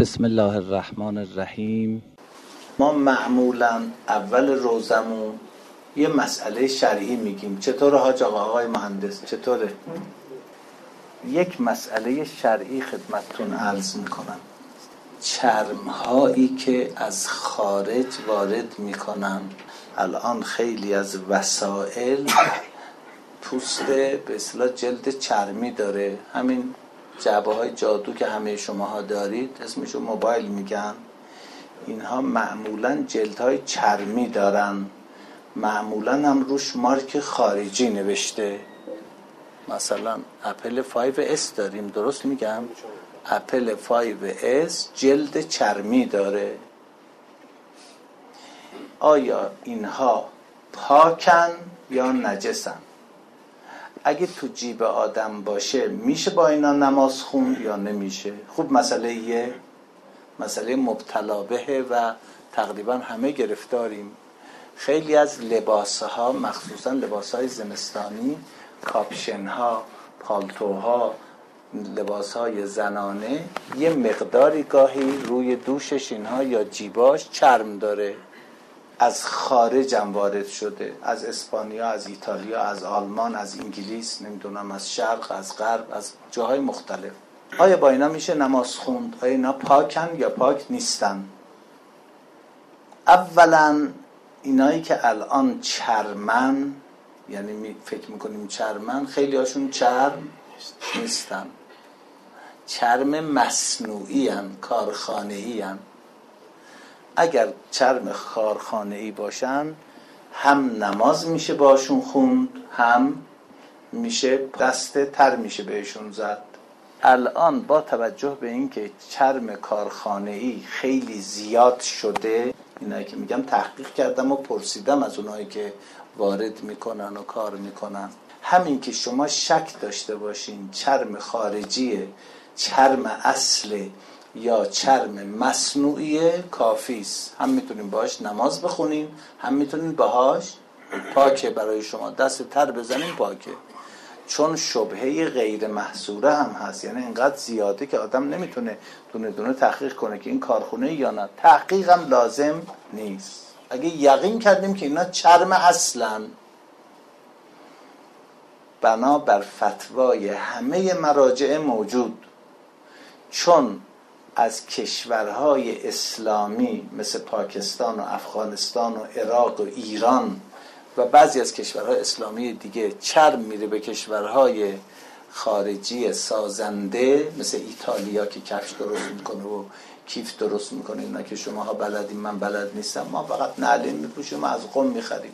بسم الله الرحمن الرحیم. ما معمولا اول روزمون یه مسئله شرعی میگیم. چطوره حاج آقای مهندس؟ چطوره؟ یک مسئله شرعی خدمتتون عرض میکنم. چرمهایی که از خارج وارد میکنن، الان خیلی از وسایل پوست به اصطلاح جلد چرمی داره. همین جعبه های جادو که همه شماها دارید اسمشو موبایل میگن، اینها معمولا جلد های چرمی دارن، معمولا هم روش مارک خارجی نوشته. مثلا اپل 5S داریم، درست میگم؟ اپل 5S جلد چرمی داره. آیا اینها پاکن یا نجسن؟ اگه تو جیب آدم باشه میشه با اینا نماز خوند یا نمیشه؟ خوب مسئله مبتلا بهه و تقریبا همه گرفتاریم. خیلی از لباسها، مخصوصا لباسهای زمستانی، کاپشنها، پالتوها، لباسهای زنانه، یه مقداری گاهی روی دوشش اینها یا جیباش چرم داره. از خارج هم وارد شده، از اسپانیا، از ایتالیا، از آلمان، از انگلیس، نمیدونم از شرق، از غرب، از جاهای مختلف. آیا با اینا میشه نماز خوند؟ آیا اینا پاکن یا پاک نیستن؟ اولا اینایی که الان چرمن، یعنی فکر میکنیم چرمن، خیلی هاشون چرم نیستن، چرم مصنوعی هن، کارخانه‌ای هن. اگر چرم کارخانه‌ای باشن هم نماز میشه باشون خوند، هم میشه دسته تر میشه بهشون زد. الان با توجه به اینکه چرم کارخانه‌ای خیلی زیاد شده، اینایی که میگم تحقیق کردم و پرسیدم از اونایی که وارد میکنن و کار میکنن، همین که شما شک داشته باشین چرم خارجیه، چرم اصله یا چرم مصنوعیه، کافیست. هم میتونیم باهاش نماز بخونیم، هم میتونیم باهاش پاکه برای شما دست تر بزنیم پاکه. چون شبهه غیر محصوره هم هست، یعنی اینقدر زیاده که آدم نمیتونه دونه دونه تحقیق کنه که این کارخونه یا نه. تحقیق هم لازم نیست. اگه یقین کردیم که اینا چرم اصلاً، بنا بر فتوای همه مراجع موجود، چون از کشورهای اسلامی مثل پاکستان و افغانستان و عراق و ایران و بعضی از کشورهای اسلامی دیگه چرم میره به کشورهای خارجی سازنده مثل ایتالیا که کفش درست میکنه و کیف درست میکنه. اینا که شماها بلدین، من بلد نیستم، ما فقط نعلین میپوشیم و از قم میخریم.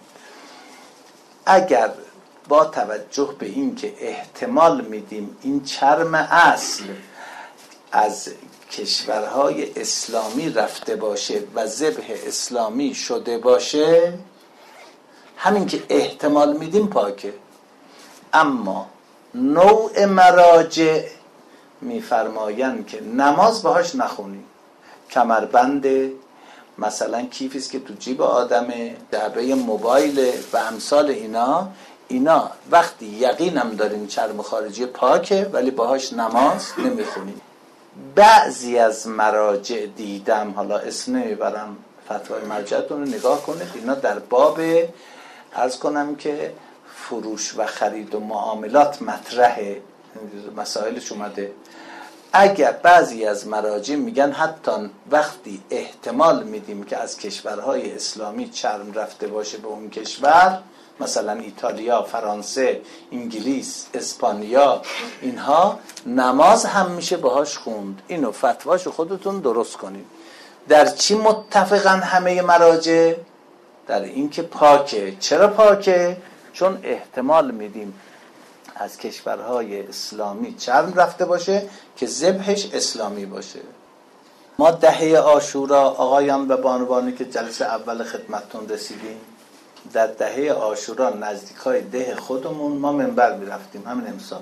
اگر با توجه به این که احتمال میدیم این چرم اصل از کشورهای اسلامی رفته باشه و ذبح اسلامی شده باشه، همین که احتمال میدیم پاکه. اما نوع مراجع میفرمایند که نماز باهاش نخونی. کمربند، مثلا کیفیست که تو جیب آدمه، جعبه موبایل و امثال اینا وقتی یقینم داریم چرم خارجی پاکه ولی باهاش نماز نمیخونیم. بعضی از مراجع دیدم، حالا اسم نمیبرم، فتوای مرجعتون رو نگاه کنید، اینا در باب عرض کنم که فروش و خرید و معاملات مطرحه، مسائلش اومده. اگر بعضی از مراجع میگن حتی وقتی احتمال میدیم که از کشورهای اسلامی چرم رفته باشه به اون کشور، مثلا ایتالیا، فرانسه، انگلیس، اسپانیا، اینها نماز هم میشه باهاش خوند. اینو فتواشو خودتون درست کنید. در چی متفقن همه مراجع؟ در این که پاکه. چرا پاکه؟ چون احتمال میدیم از کشورهای اسلامی چرم رفته باشه که ذبحش اسلامی باشه. ما دهه عاشورا، آقایان و بانوانی که جلسه اول خدمتتون رسیدیم، در دهه عاشورا نزدیکای ده خودمون ما منبر میرفتیم. همین امسال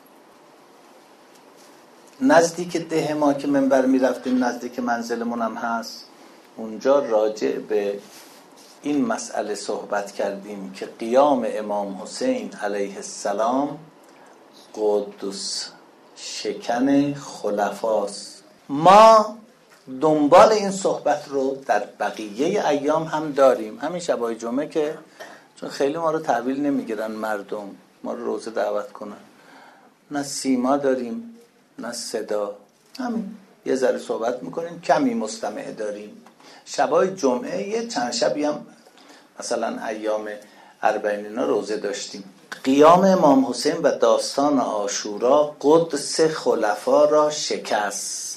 نزدیک ده ما که منبر میرفتیم، نزدیک منزلمون هم هست، اونجا راجع به این مسئله صحبت کردیم که قیام امام حسین علیه السلام قدس شکن خلفاست. ما دنبال این صحبت رو در بقیه ایام هم داریم. همین شبای جمعه که چون خیلی ما رو تحویل نمیگیرن مردم ما رو روزه دعوت کنن، نه سیما داریم نه صدا، همین یه ذره صحبت میکنیم، کمی مستمع داریم. شبای جمعه یه چند شبی هم مثلا ایام اربعین اینا روزه داشتیم. قیام امام حسین و داستان عاشورا قدس خلفا را شکست.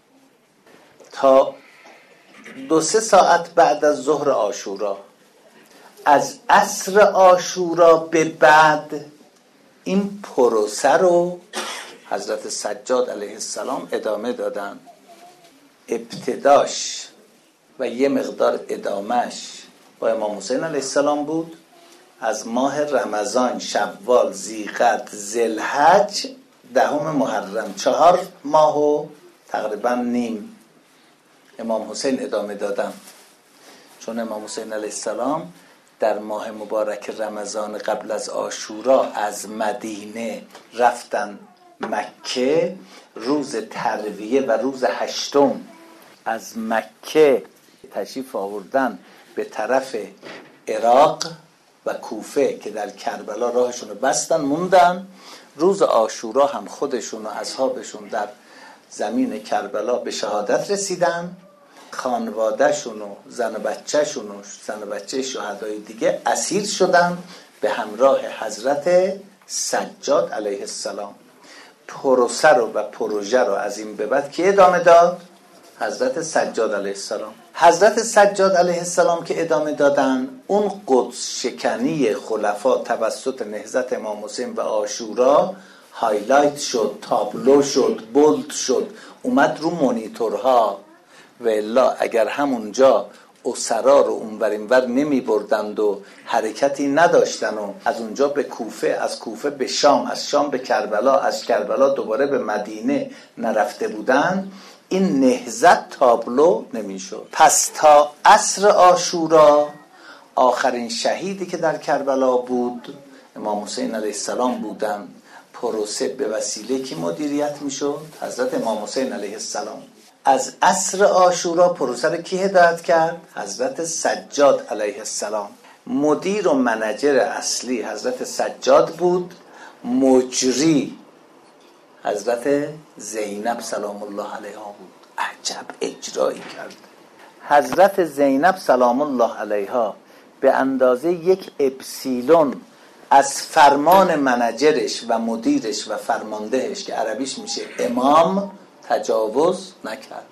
تا 2-3 ساعت بعد از ظهر عاشورا، از عصر عاشورا به بعد، این پروسه رو حضرت سجاد علیه السلام ادامه دادن. ابتداش و یه مقدار ادامش با امام حسین علیه السلام بود. از ماه رمضان، شوال، ذی‌قعد، ذوالحج، 10 محرم، 4 ماه و تقریبا نیم امام حسین ادامه دادن. چون امام حسین علیه السلام در ماه مبارک رمضان قبل از عاشورا از مدینه رفتن مکه، روز ترویه و روز 8 از مکه تشریف آوردن به طرف عراق و کوفه که در کربلا راهشون رو بستن موندن. روز عاشورا هم خودشون و اصحابشون در زمین کربلا به شهادت رسیدن. خانوادهشون و زن و بچهشون و زن و بچه شهدای دیگه اسیر شدن به همراه حضرت سجاد علیه السلام. پروسه رو و پروژه رو از این به بعد که ادامه داد؟ حضرت سجاد علیه السلام. حضرت سجاد علیه السلام که ادامه دادن، اون قدس شکنی خلفا توسط نهضت امام حسین و عاشورا هایلایت شد، تابلو شد، بولد شد، اومد رو مونیتورها. و الا اگر همونجا اسرا رو اونور اینور نمی بردند و حرکتی نداشتن و از اونجا به کوفه، از کوفه به شام، از شام به کربلا، از کربلا دوباره به مدینه نرفته بودن، این نهضت تابلو نمی شد. پس تا عصر عاشورا آخرین شهیدی که در کربلا بود امام حسین علیه السلام بودن. پروسه به وسیله کی مدیریت می شد؟ حضرت امام حسین علیه السلام. از عصر عاشورا پروسه رو کی هدایت کرد؟ حضرت سجاد علیه السلام. مدیر و منجر اصلی حضرت سجاد بود، مجری حضرت زینب سلام الله علیها بود. عجب اجرایی کرد حضرت زینب سلام الله علیها. به اندازه یک اپسیلون از فرمان منجرش و مدیرش و فرماندهش که عربیش میشه امام تجاوز نکرد،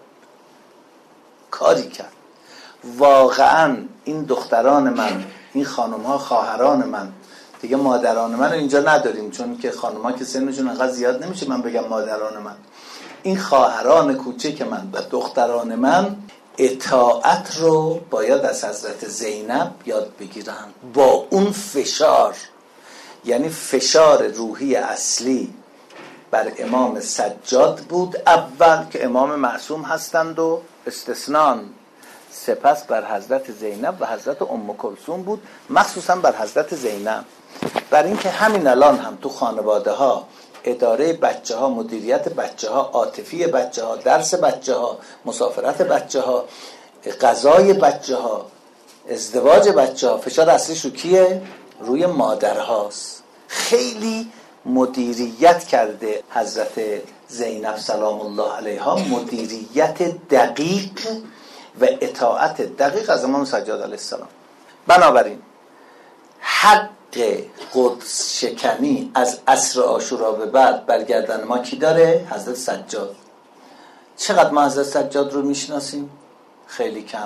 کاری کرد. واقعا این دختران من، این خانم‌ها خواهران من، دیگه مادران من رو اینجا نداریم چون که خانم‌ها که سنشون انقدر زیاد نمیشه من بگم مادران من. این خواهران کوچک من و دختران من اطاعت رو باید از حضرت زینب یاد بگیرن. با اون فشار، یعنی فشار روحی اصلی بر امام سجاد بود اول که امام معصوم هستند و استثنان، سپس بر حضرت زینب و حضرت ام کلثوم بود، مخصوصا بر حضرت زینب. بر اینکه همین الان هم تو خانواده ها اداره بچه ها، مدیریت بچه ها، عاطفی بچه ها، درس بچه ها، مسافرت بچه ها، غذای بچه ها، ازدواج بچه ها، فشار اصلیش رو کیه؟ روی مادر هاست. خیلی مدیریت کرده حضرت زینب سلام الله علیها، مدیریت دقیق و اطاعت دقیق از امام سجاد علیه السلام. بنابراین حق قدس شکنی از عصر عاشورا به بعد برگردن ما کی داره؟ حضرت سجاد. چقدر ما حضرت سجاد رو میشناسیم؟ خیلی کم.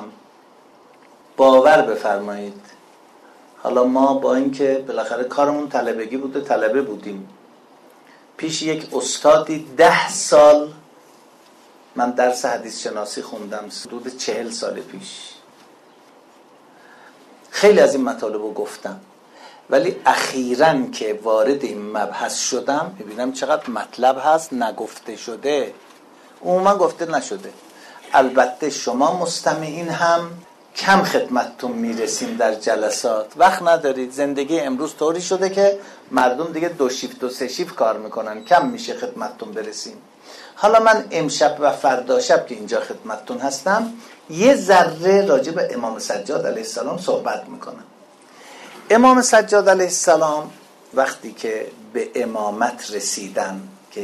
باور بفرمایید حالا ما با اینکه بالاخره کارمون طلبگی بوده، طلبه بودیم، پیش یک استادی 10 سال من درس حدیث شناسی خوندم، حدود 40 سال پیش. خیلی از این مطالب رو گفتم، ولی اخیراً که وارد این مبحث شدم میبینم چقدر مطلب هست نگفته شده، عموما گفته نشده. البته شما مستمعین هم کم خدمتتون میرسیم در جلسات، وقت ندارید. زندگی امروز طوری شده که مردم دیگه 2 شیفت و 3 شیفت کار میکنن، کم میشه خدمتتون برسیم. حالا من امشب و فردا شب که اینجا خدمتتون هستم یه ذره راجع به امام سجاد علیه السلام صحبت میکنم. امام سجاد علیه السلام وقتی که به امامت رسیدن،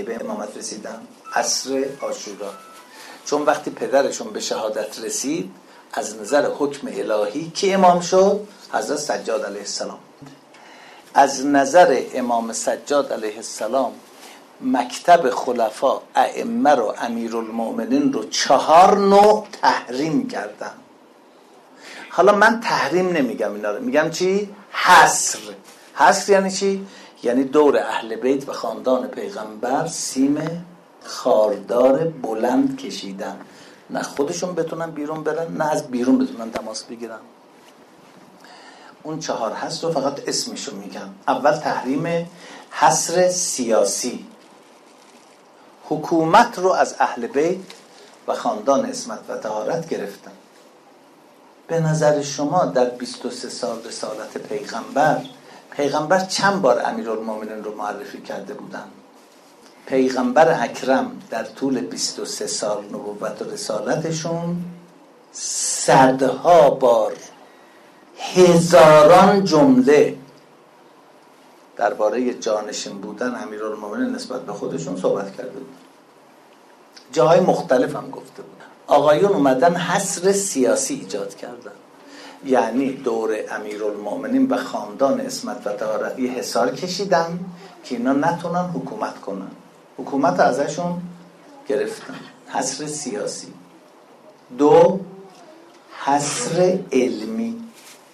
عصر عاشورا، چون وقتی پدرشون به شهادت رسید از نظر حکم الهی کی امام شد؟ حضرت سجاد علیه السلام. از نظر امام سجاد علیه السلام مکتب خلفا ائمه رو، امیرالمؤمنین رو 4 نوع تحریم کردن. حالا من تحریم نمیگم اینا رو، میگم چی؟ حصر یعنی چی؟ یعنی دور اهل بیت و خاندان پیغمبر سیم خاردار بلند کشیدن، نه خودشون بتونن بیرون برن نه از بیرون بتونن تماس بگیرن. اون 4 حصر رو فقط اسمشو میگم. اول تحریم حصر سیاسی، حکومت رو از اهل بیت و خاندان عصمت و طهارت گرفتن. به نظر شما در 23 سال رسالت پیغمبر چند بار امیرالمؤمنین رو معرفی کرده بودن؟ پیغمبر اکرم در طول 23 سال نبوت و رسالتشون صدها بار، هزاران جمله درباره جانشین بودن امیرالمؤمنین نسبت به خودشون صحبت کرده بودن. جاهای مختلف هم گفته بودن. آقایون اومدن حصر سیاسی ایجاد کردن، یعنی دور امیرالمؤمنین و خاندان عصمت و طهارت یه حصار کشیدن که اینا نتونن حکومت کنن. حکومت ازشون گرفتن. حصر سیاسی. 2 حصر علمی.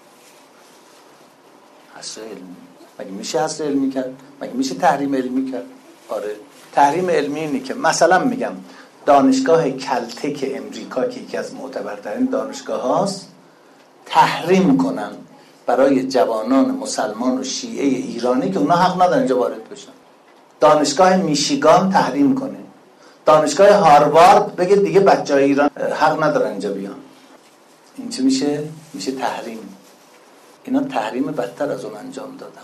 حصر علمی مگه میشه حصر علمی کرد؟ مگه میشه تحریم علمی کرد؟ آره، تحریم علمی اینه که مثلا میگم دانشگاه کلتک امریکا که یکی از معتبرترین دانشگاه هاست تحریم کنن برای جوانان مسلمان و شیعه ایرانی که اونا حق ندارن اینجا وارد بشن. دانشگاه میشیگان تحریم کنه. دانشگاه هاروارد بگه دیگه بچهای ایران حق ندارن اینجا بیان. این چه میشه؟ میشه تحریم. اینا تحریم بدتر از اون انجام دادن.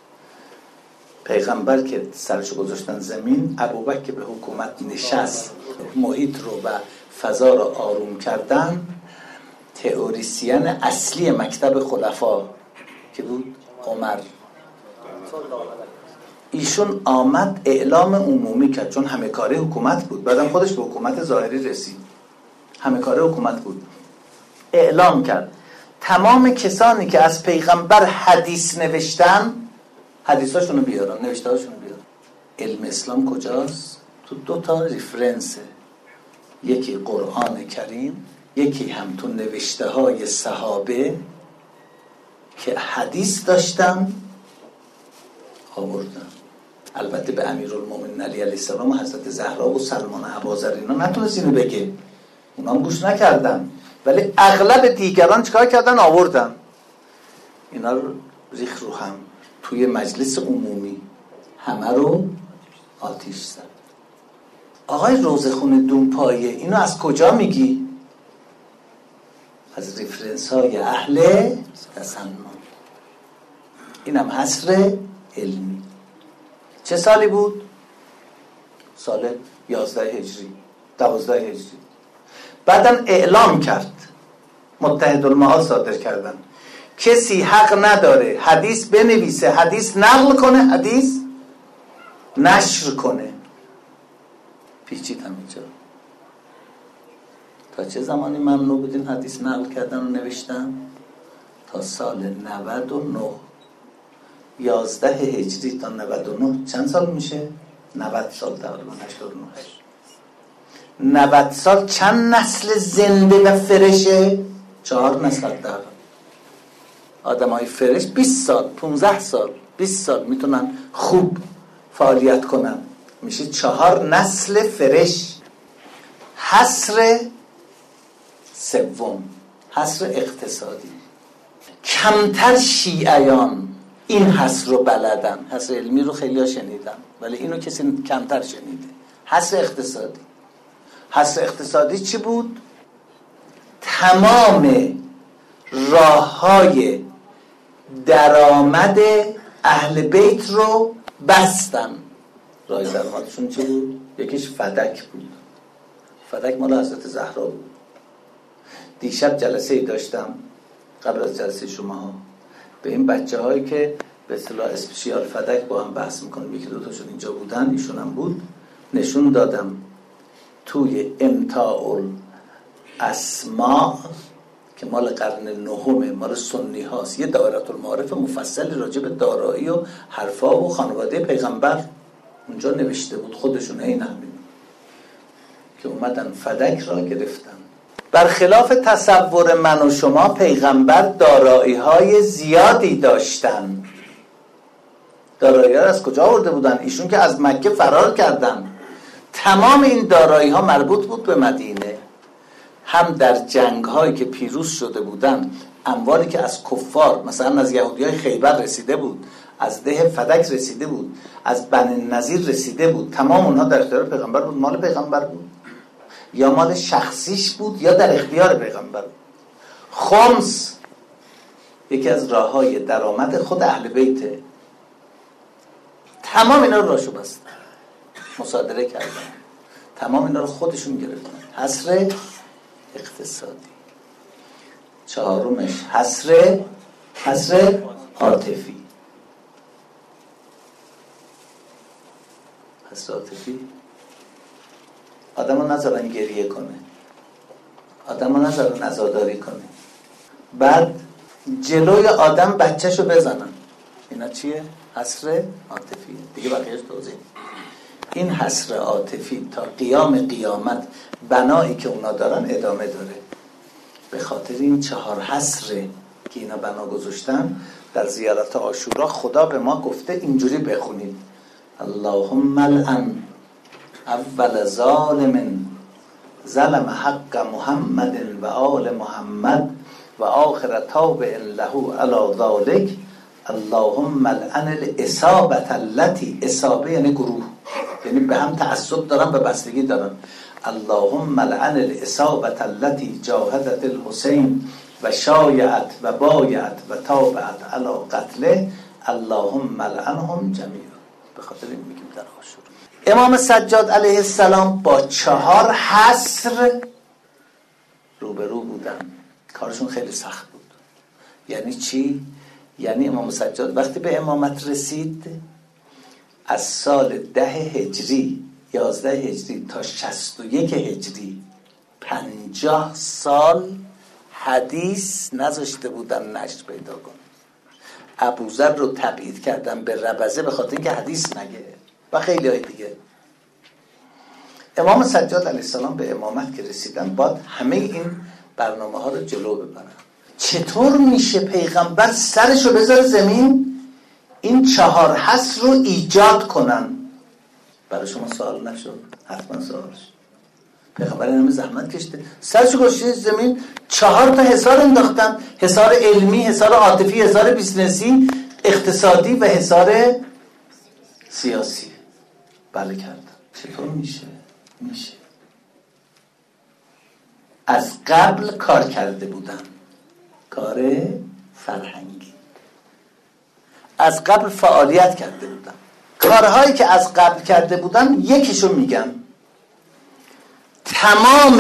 پیغمبر که سرشو گذاشتن زمین، ابوبکر که به حکومت نشست، محیط رو و فضا رو آروم کردن، تئوریسین اصلی مکتب خلفا که بود عمر، ایشون آمد اعلام عمومی کرد، چون همه کاره حکومت بود، بعدم خودش به حکومت ظاهری رسید، همه کاره حکومت بود. اعلام کرد تمام کسانی که از پیغمبر حدیث نوشتن حدیثاشونو بیارن، نوشتهاشونو بیارن. علم اسلام کجاست؟ تو 2 تا ریفرنسه، یکی قرآن کریم، یکی هم تو نوشته های صحابه که حدیث داشتن آوردن. البته به امیرالمؤمنین علی علیه السلام و حضرت زهرا و سلمان ابوذر اینا نتونست اینو بگه، اونا هم گوش نکردن، ولی اغلب دیگران چیکار کردن؟ آوردن. اینا رو ریخ رو هم توی مجلس عمومی همه رو آتیش زد. آقای روزخون دونپایه اینو از کجا میگی؟ از ریفرنس های اهل تسنن. اینم حصر علمی. چه سالی بود؟ سال 11 هجری 12 هجری. بعدم اعلام کرد، متحدالمعاد صادر کردن، کسی حق نداره حدیث بنویسه، حدیث نقل کنه، حدیث نشر کنه. پیچید همینجا. تا چه زمانی ممنوع بودین حدیث نقل کردن و نوشتن؟ تا سال 99. 11 هجری تا 99 چند سال میشه؟ 90 سال تقریبا. 89. 90 سال چند نسل زنده و فرشه؟ 4 نسل دقیقا. آدم های فرش 20 سال 15 سال 20 سال میتونن خوب فعالیت کنن، میشه 4 نسل فرش. حصر سوم، حصر اقتصادی. کمتر شیعیان این حصر رو بلدن. حصر علمی رو خیلی ها شنیدن ولی اینو کسی کمتر شنیده. حصر اقتصادی. حصر اقتصادی چی بود؟ تمام راه‌های درآمد اهل بیت رو بستن. راه درآمدشون چی بود؟ یکیش فدک بود. فدک مال حضرت زهرا بود. دیشب جلسه ای داشتم قبل از جلسه شما به این بچه هایی که به اصطلاح اسپشیال فدک با هم بحث میکنیم، یکی دو تاشون اینجا بودن، ایشون هم بود، نشون دادم توی امتاع الاسماء که مال قرن نهم، مال سنی هاست، یه دایره المعارف مفصلی راجع به دارایی و حرفا و خانواده پیغمبر اونجا نوشته بود. خودشون این همین که اومدن فدک را گرفتن. برخلاف تصور من و شما پیغمبر دارایی های زیادی داشتن. دارایی ها از کجا آورده بودن؟ ایشون که از مکه فرار کردن. تمام این دارایی ها مربوط بود به مدینه. هم در جنگ هایی که پیروز شده بودن، اموالی که از کفار مثلا از یهودی های خیبر رسیده بود، از ده فدک رسیده بود، از بنی نظیر رسیده بود، تمام اونها در اختیار پیغمبر بود. مال پیغمبر بود یا مال شخصیش بود یا در اختیار پیغمبر بود. خمس یکی از راه‌های درآمد خود اهل بیته. تمام اینا رو راشو بستن، مصادره کردن، تمام اینا رو خودشون گرفتن. حصر اقتصادی. چهارمش حصر عاطفی. حصر عاطفی آدم رو نذارن گریه کنه، آدم رو نذارن عزاداری کنه، بعد جلوی آدم بچه‌شو بزنن. اینا چیه؟ حصر عاطفی. دیگه بقیه‌اش توضیح. این حصر عاطفی تا قیام قیامت بنایی که اونا دارن ادامه داره. به خاطر این 4 حصر که اینا بنا گذاشتن در زیارت عاشورا خدا به ما گفته اینجوری بخونید: اللهم لعن اول ظالم ظلم حق محمد و آل محمد و آخر تابع له علی ذلک. اللهم لعن الاصابة التي، اصابه یعنی گروه، یعنی به هم تعصب دارن و بستگی دارن. اللهم لعن الاصابة التي جاهدت الحسین و شایعت و بایعت و تابعت علی قتله. اللهم لعنهم جمیعا. به خاطر این میگیم در عاشورا امام سجاد علیه السلام با 4 حصر روبرو بودن. کارشون خیلی سخت بود. یعنی چی؟ یعنی امام سجاد وقتی به امامت رسید از سال 10 هجری 11 هجری تا 61 هجری 50 سال حدیث نذاشته بودن نشر پیدا کنه. ابوذر رو تبعید کردن به ربضه به خاطر اینکه حدیث نگه و خیلی های دیگه. امام سجاد علیه السلام به امامت که رسیدن باید همه این برنامه ها رو جلو ببرن. چطور میشه پیغمبر سرشو بذاره زمین این 4 حصر رو ایجاد کنن؟ برای شما سوال نشد؟ حتما سوال شد. پیغمبر همه زحمت کشته، سرشو گذاشته زمین، 4 تا حصار انداختن: حصار علمی، حصار عاطفی، حصار بیزنسی، اقتصادی و حصار سیاسی. بله کردن. چطور میشه؟ میشه. از قبل کار کرده بودن، کار فرهنگی، از قبل فعالیت کرده بودن. کارهایی که از قبل کرده بودن یکیشو میگم: تمام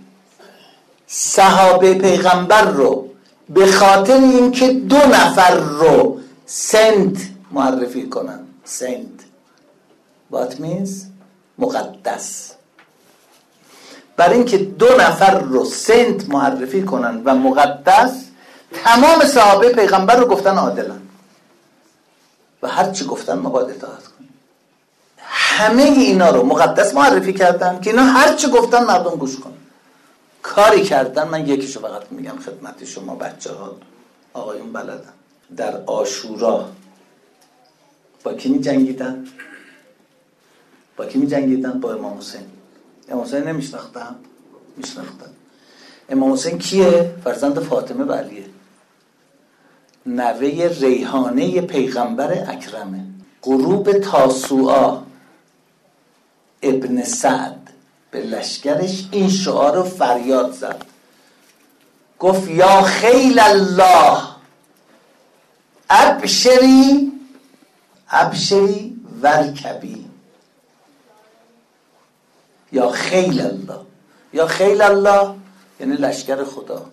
صحابه پیغمبر رو به خاطر اینکه 2 نفر رو سنت معرفی کنن. سنت what means مقدس. برای اینکه 2 نفر رو سنت معرفی کنن و مقدس، تمام صحابه پیغمبر رو گفتن عادلن و هر چی گفتن ما باید اطاعت کنیم. همه اینا رو مقدس معرفی کردن که اینا هر چی گفتن مردم گوش کنن. کاری کردن. من یکیشو فقط میگم خدمت شما بچه‌ها، آقایون بلدن. در عاشورا با کی می‌جنگیدن؟ با کی می‌جنگیدن؟ با امام حسین. امام حسین نمیشناختن؟ میشناختن. امام حسین کیه؟ فرزند فاطمه و علیه، نوه ریحانه پیغمبر اکرمه. غروب تاسوعا ابن سعد به لشکرش این شعار رو فریاد زد، گفت یا خیل الله ابشری ابشری ورکبی. یا خیل الله. یا خیل الله یعنی لشکر خدا،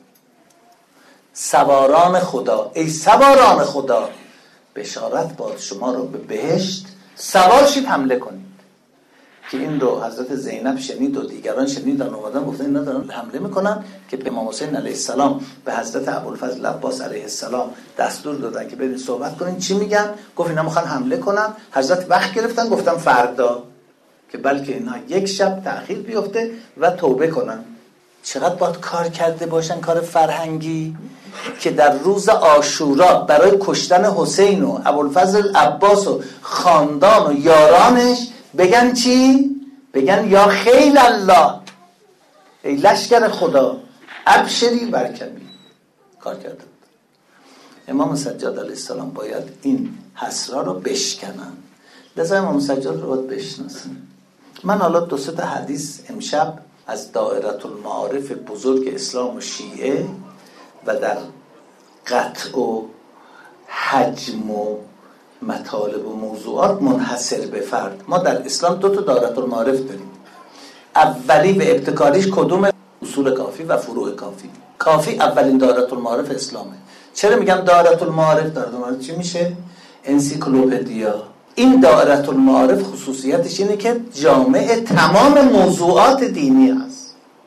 سواران خدا. ای سواران خدا، بشارت باد شما رو به بهشت، سوار شید حمله کنید. که این رو حضرت زینب شنید و دیگران شنیدن، اومدن گفتن اینا دارن حمله میکنن، که به امام حسین علیه السلام به حضرت ابوالفضل عباس علیه السلام دستور دادن که برید صحبت کنین. چی میگن؟ گفت اینا میخوان حمله کنن. حضرت وقت گرفتن گفتن فردا، که بلکه اینها یک شب تأخیر بیفته و توبه کنن. چقدر باید کار کرده باشن، کار فرهنگی، که در روز عاشورا برای کشتن حسین و ابوالفضل عباس و خاندان و یارانش بگن چی؟ بگن یا خیل الله، ای لشکر خدا، ابشری برکبی. کار کرده بود. امام سجاد علیه السلام باید این حسرا رو بشکنن. لذا امام سجاد رو باید بشناسن. من حالا 2-3 تا حدیث امشب از دائره المعارف بزرگ اسلام و شیعه و در قطع و حجم و مطالب و موضوعات منحصر به فرد. ما در اسلام 2 تا دائره المعارف داریم. اولی و ابتکاریش کدوم؟ اصول کافی و فروع کافی. کافی اولین دائره المعارف اسلامه. چرا میگم دائره المعارف؟ دائره المعارف چی میشه؟ انسیکلوپدیا. این دائره المعارف خصوصیتش اینه که جامع تمام موضوعات دینی هست،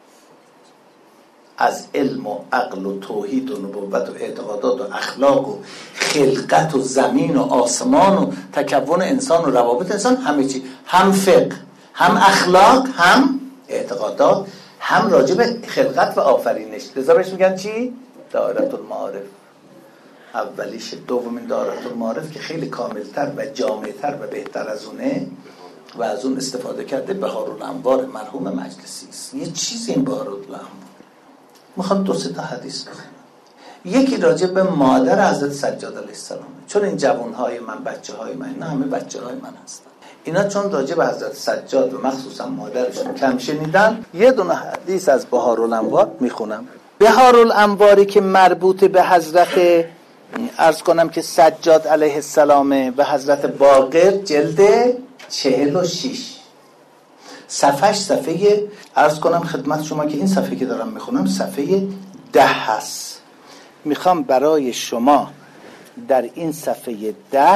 از علم و عقل و توحید و نبوت و اعتقادات و اخلاق و خلقت و زمین و آسمان و تکون انسان و روابط انسان، همه چی، هم فقه، هم اخلاق، هم اعتقادات، هم راجع به خلقت و آفرینش. لذا بهش میگن چی؟ دائره المعارف. اولیش. دومین دائره المعارف که خیلی کاملتر و جامعتر و بهتر از اونه و از اون استفاده کرده، بهارالانوار مرحوم مجلسی است. یه چیزی این بهارالانوار. میخوام 2-3 تا حدیث بخونم. یکی راجع به مادر حضرت سجاد علیه السلام، چون این جوانهای من، بچه‌های من، اینا همه بچه‌های من هستن. اینا چون راجع به حضرت سجاد و مخصوصا مادرشون کم شنیدن، یه دونه حدیث از بهارالانوار میخونم. بهارالانواری که مربوط به حضرت عرض کنم که سجاد علیه السلامه و حضرت باقر، جلد 46، صفحش صفحه عرض کنم خدمت شما که این صفحه که دارم میخونم صفحه 10 هست. میخوام برای شما در این صفحه 10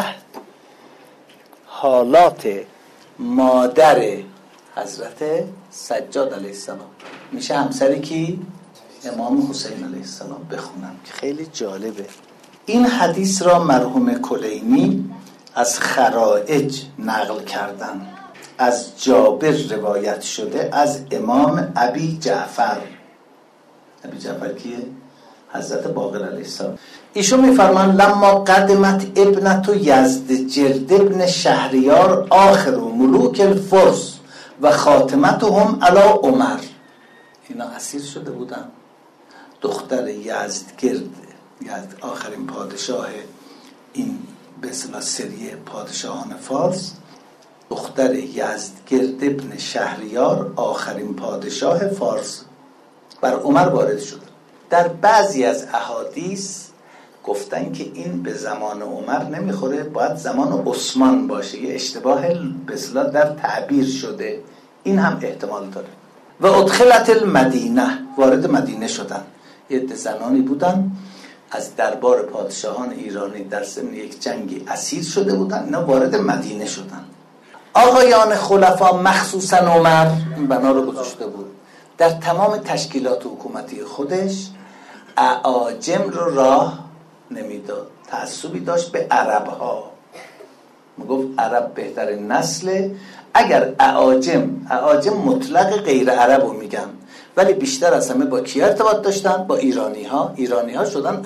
حالات مادر حضرت سجاد علیه السلام، میشه همسری کی؟ امام حسین علیه السلام، بخونم که خیلی جالبه. این حدیث را مرحوم کلینی از خرائج نقل کردن. از جابر روایت شده از امام ابی جعفر. ابی جعفر کیه؟ حضرت باقر علیه السلام. ایشون میفرمان لما قدمت ابنت یزد جلد ابن شهریار آخر ملوک الفرس و خاتمتهم علی عمر. اینا اسیر شده بودن. دختر یزدگرد، یزد آخرین پادشاه این به اصطلاح سری پادشاهان فارس، دختر یزدگرد ابن شهریار آخرین پادشاه فارس بر عمر وارد شد. در بعضی از احادیث گفتن که این به زمان عمر نمیخوره، باید زمان عثمان باشه. یه اشتباه به اصطلاح در تعبیر شده، این هم احتمال داره. و ادخلت المدینه، وارد مدینه شدن. یه زنانی بودن از دربار پادشاهان ایرانی در ضمن یک جنگی اسیر شده بودن، اینا وارد مدینه شدن. آقایان خلفا مخصوصا عمر این بنا رو گذاشته بود. در تمام تشکیلات حکومتی خودش اعاجم رو راه نمیداد، تعصبی داشت به عربها. میگفت عرب بهترین نسله. اگر اعاجم مطلق غیر عرب رو میگم، ولی بیشتر از همه با کی ارتباط داشتن؟ با ایرانی ها شدن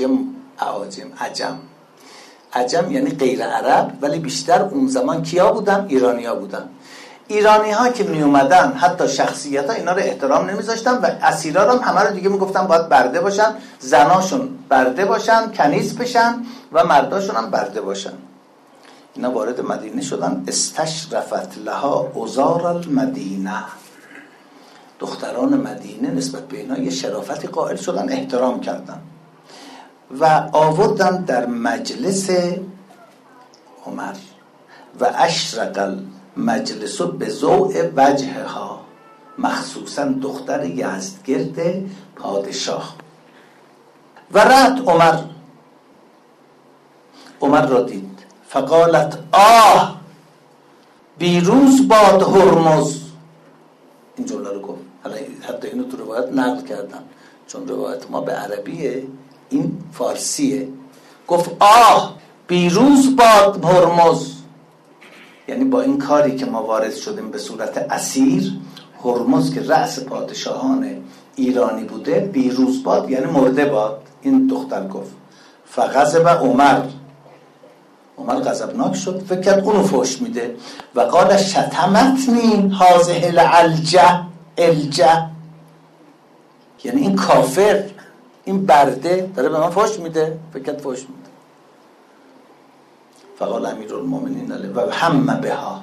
عجم یعنی غیر عرب، ولی بیشتر اون زمان کیا بودن؟ ایرانی ها بودن. ایرانی ها که می اومدن حتی شخصیت ها اینا رو احترام نمیذاشتن و اسیرا هم همه رو دیگه میگفتن باید برده باشن، زناشون برده باشن، کنیز بشن و مرداشون هم برده باشن. اینا وارد مدینه شدن. استشرفت لها ازار المدینه، دختران مدینه نسبت به اینا یه شرافتی قائل شدن، احترام کردن و آوردن در مجلس عمر و اشرق المجلس به ضوء وجهها مخصوصا دختر یزدگرد پادشاه. و رأت عمر را دید، فقالت آه بیروز باد هرمز. این جمله رو گفت. حتی اینو تو روایت نقل کردم چون روایت ما به عربیه، این فارسیه. گفت آه بیروز باد هرمز، یعنی با این کاری که ما وارد شدیم به صورت اسیر، هرمز که رأس پادشاهان ایرانی بوده بیروز باد یعنی مرده باد. این دختر گفت. فغضب عمر غضبناک شد، فکر کرد اونو فحش میده. و قال شتمتنی هذه الجه، یعنی این کافر، این برده داره به من فحش میده، فکر کرد فحش میده. فقال امیرالمومنین و هم بها،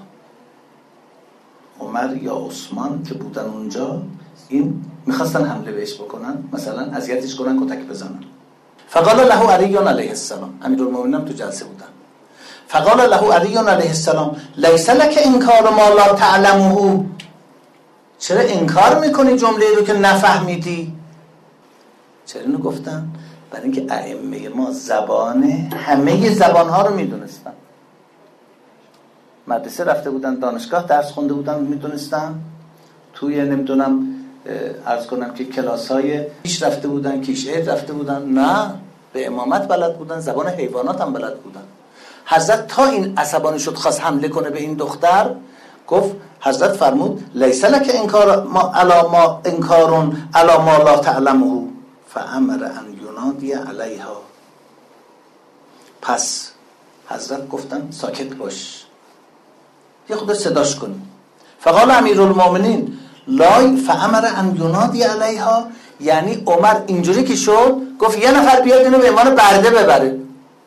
عمر یا عثمان که بودن اونجا این میخواستن حمله بهش بکنن، مثلا اذیتش کنن، کتک بزنن. فقال له علی علیه السلام، امیرالمومنین تو جلسه بودن. فقال له علی علیه السلام لیس لک انکار ما لا تعلمه، چرا انکار میکنی جمله رو که نفهمیدی؟ چرا اینو گفتن؟ برای اینکه ائمه ما همه زبانها رو میدونستن، مدرسه رفته بودن، دانشگاه درس خونده بودن، میدونستن، توی نمیدونم عرض کنم که کلاس‌های پیش رفته بودن، کیشعر رفته بودن، نه به امامت بلد بودن، زبان حیوانات هم بلد بودن. حضرت تا این عصبانی شد خواست حمله کنه به این دختر، گفت حضرت فرمود لیس لک انکار علی ما لا تعلمه فامر ان ینادی علیها. پس حضرت گفتن ساکت باش، یه خود صداش کنی. فقال امیرالمومنین لا فامر ان ینادی علیها، یعنی عمر اینجوری که شد گفت یه نفر بیاد اینو به عنوان برده ببره.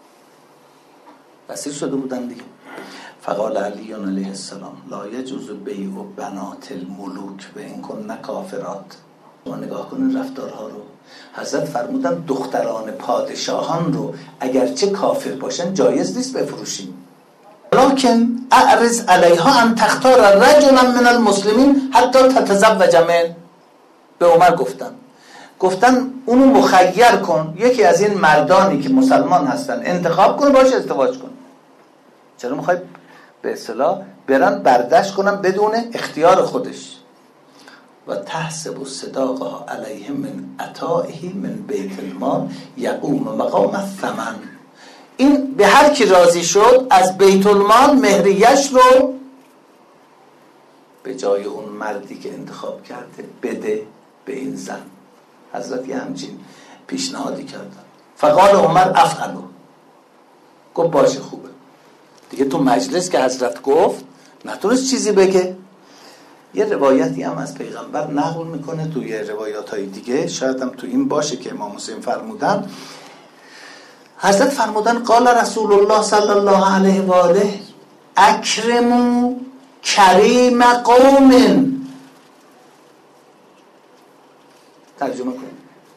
اسیر شده بودن دیگه. فقال علی علیه السلام لا یجوز بیع بنات الملوک و این کن کافرات. ما نگاه کنید رفتارها رو. حضرت فرمودن دختران پادشاهان رو اگرچه کافر باشن جایز نیست بفروشیم. لکن اعرض علیها ان تختار رجلا من المسلمین حتی تتزوج من. به عمر گفتن اونو مخیر کن، یکی از این مردانی که مسلمان هستن انتخاب کن باشه ازدواج کن. چرا میخوای به اصطلاح برن برداشت کنن بدون اختیار خودش؟ و تحسب صداقها علیهم من عطائه من بیت المال یقوم مقام الثمن. این به هر کی راضی شد از بیت المال مهریش رو به جای اون مردی که انتخاب کرده بده به این زن. حضرت یه همچین پیشنهادی کردن. فقال عمر افعلو، گفت باشه خوبه دیگه. تو مجلس که حضرت گفت نتونست چیزی بگه. یه روایتی هم از پیغمبر نقل میکنه توی روایات های دیگه، شاید هم تو این باشه که امام حسین فرمودن. حضرت فرمودن قال رسول الله صلی الله علیه و آله اکرموا کریم قوم. ترجمه کنید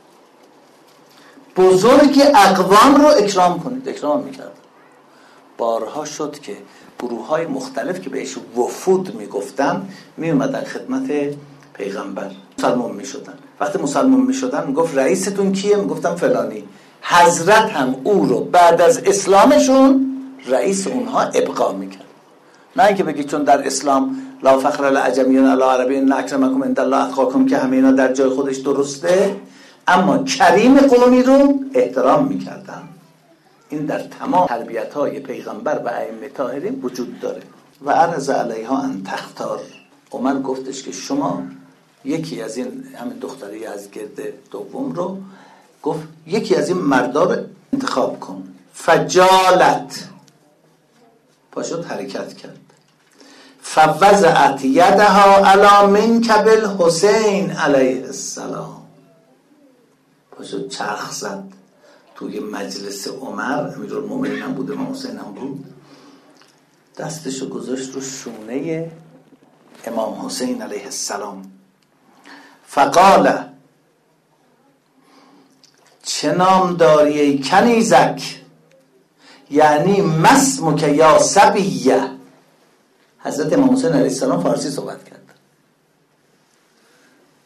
بزرگ اقوام رو اکرام کنید. اکرام میکرد. بارها شد که گروه های مختلف که بهش وفود میگفتن میومدن خدمت پیغمبر، مسلمان میشدن. وقتی مسلمان میشدن میگفت رئیستون کیه؟ میگفتم فلانی. حضرت هم او رو بعد از اسلامشون رئیس اونها ابقا میکرد. نه اینکه بگی چون در اسلام لا فخر للعجمیین علی عربیین اکرمکم عند الله اتقاکم که همه اینا در جای خودش درسته، اما کریم قومی رو احترام میکردن. این در تمام تربیت‌های پیغمبر و ائمه طاهرین وجود داره. و عرض علیها ان تختار. عمر گفتش که شما یکی از این همین دختری از گرد دوم رو گفت یکی از این مردا رو انتخاب کن. فجالت، پاشد حرکت کرد. فوضعت یدها علی منکب الحسین علیه السلام، پاشد چرخ زد توی مجلس عمر. امیرالمومنین هم بود، امام حسین هم بود. دستشو گذاشت رو شونه امام حسین علیه السلام. فقال چه نام داری ای کنیزک، یعنی مسمک یا صبیه. حضرت امام حسین علیه السلام فارسی صحبت کرد.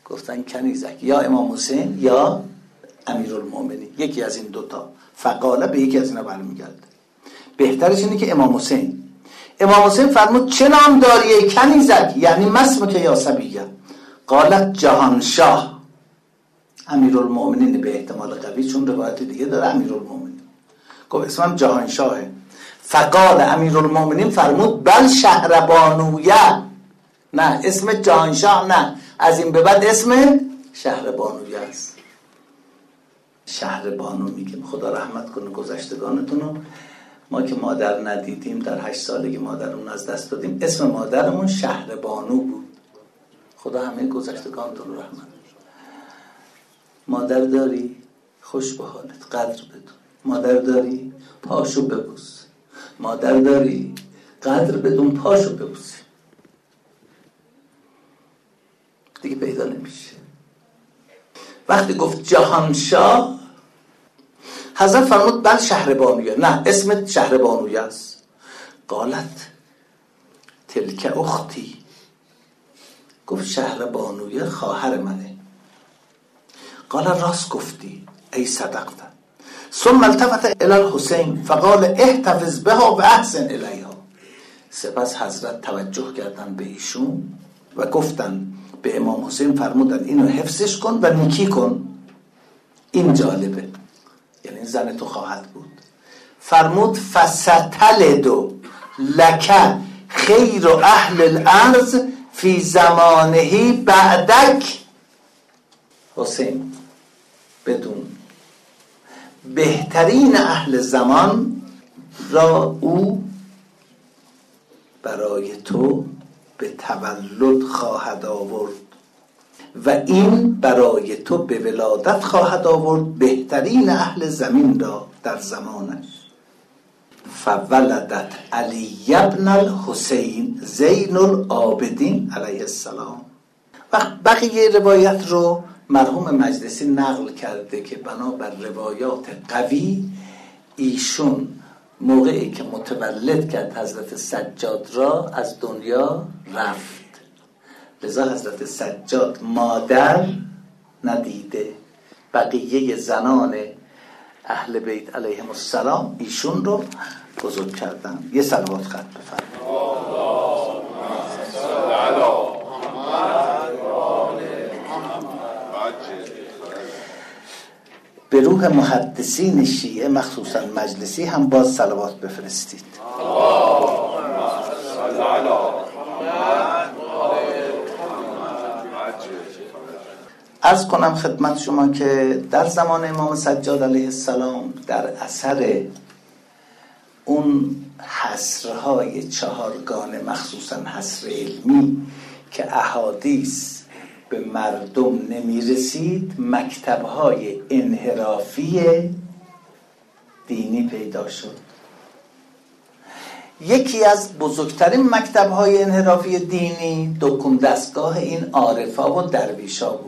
گفتن کنیزک، یا امام حسین یا امیرالمومنین، یکی از این دوتا. فقاله به یکی از اینا برمیگرده. بهترش اینه که امام حسین. امام حسین فرمود چه نام داری کنیزک؟ یعنی مسمک یا صبیه؟ قالت جهانشاه. امیرالمومنین به احتمال قوی، چون روایت دیگه داره امیرالمومنین. گفت اسمم جهانشاهه. فقال امیرالمومنین فرمود بل شهربانویه. نه اسم جهانشاه نه، از این به بعد اسم شهربانویه است. شهربانو میگیم. خدا رحمت کنه گذشتگانتونو. ما که مادر ندیدیم، در 8 سالگی مادرمون از دست دادیم، اسم مادرمون شهربانو بود. خدا همه گذشتگانتون رو رحمت. مادر داری؟ خوش به حالت، قدر بدون. مادر داری؟ پاشو ببوس. مادر داری؟ قدر بدون، پاشو ببوس. دیگه پیدا نمیشه. وقتی گفت جهانشاه، حضرت فرمود بل شهربانویه. نه اسم شهربانویه است. قالت تلک اختی. گفت شهربانویه خواهر منه. قال راست گفتی ای صدقت. ثم التفت الی الحسین فقال احتفظ بها و احسن الیها. سپس حضرت توجه کردن به ایشون و گفتن به امام حسین، فرمودن اینو حفظش کن و نیکی کن. این جالبه، یعنی زن تو خواهد بود. فرمود فستلد لک خیر اهل الارض فی زمانه بعدک. حسین بدون بهترین اهل زمان را او برای تو به تولد خواهد آورد و این برای تو به ولادت خواهد آورد بهترین اهل زمین را در زمانش. فولدت علی ابن الحسین زین العابدین علیه السلام. بقیه روایت رو مرحوم مجلسی نقل کرده که بنابر روایات قوی ایشون موقعی که متولد کرد حضرت سجاد را از دنیا رفت. لذا حضرت سجاد مادر ندیده. بقیه زنان اهل بیت علیهم السلام ایشون رو بزرگ کردن. یه صلوات خط بفرمایید. به روح محدثین شیعه مخصوصا مجلسی هم باز صلوات بفرستید. عرض کنم خدمت شما که در زمان امام سجاد علیه السلام در اثر اون حصرهای 4گانه، مخصوصا حصر علمی که احادیث به مردم نمی رسید، مکتبهای انحرافی دینی پیدا شد. یکی از بزرگترین مکتبهای انحرافی دینی دکون دستگاه این عارفا و درویشا بود.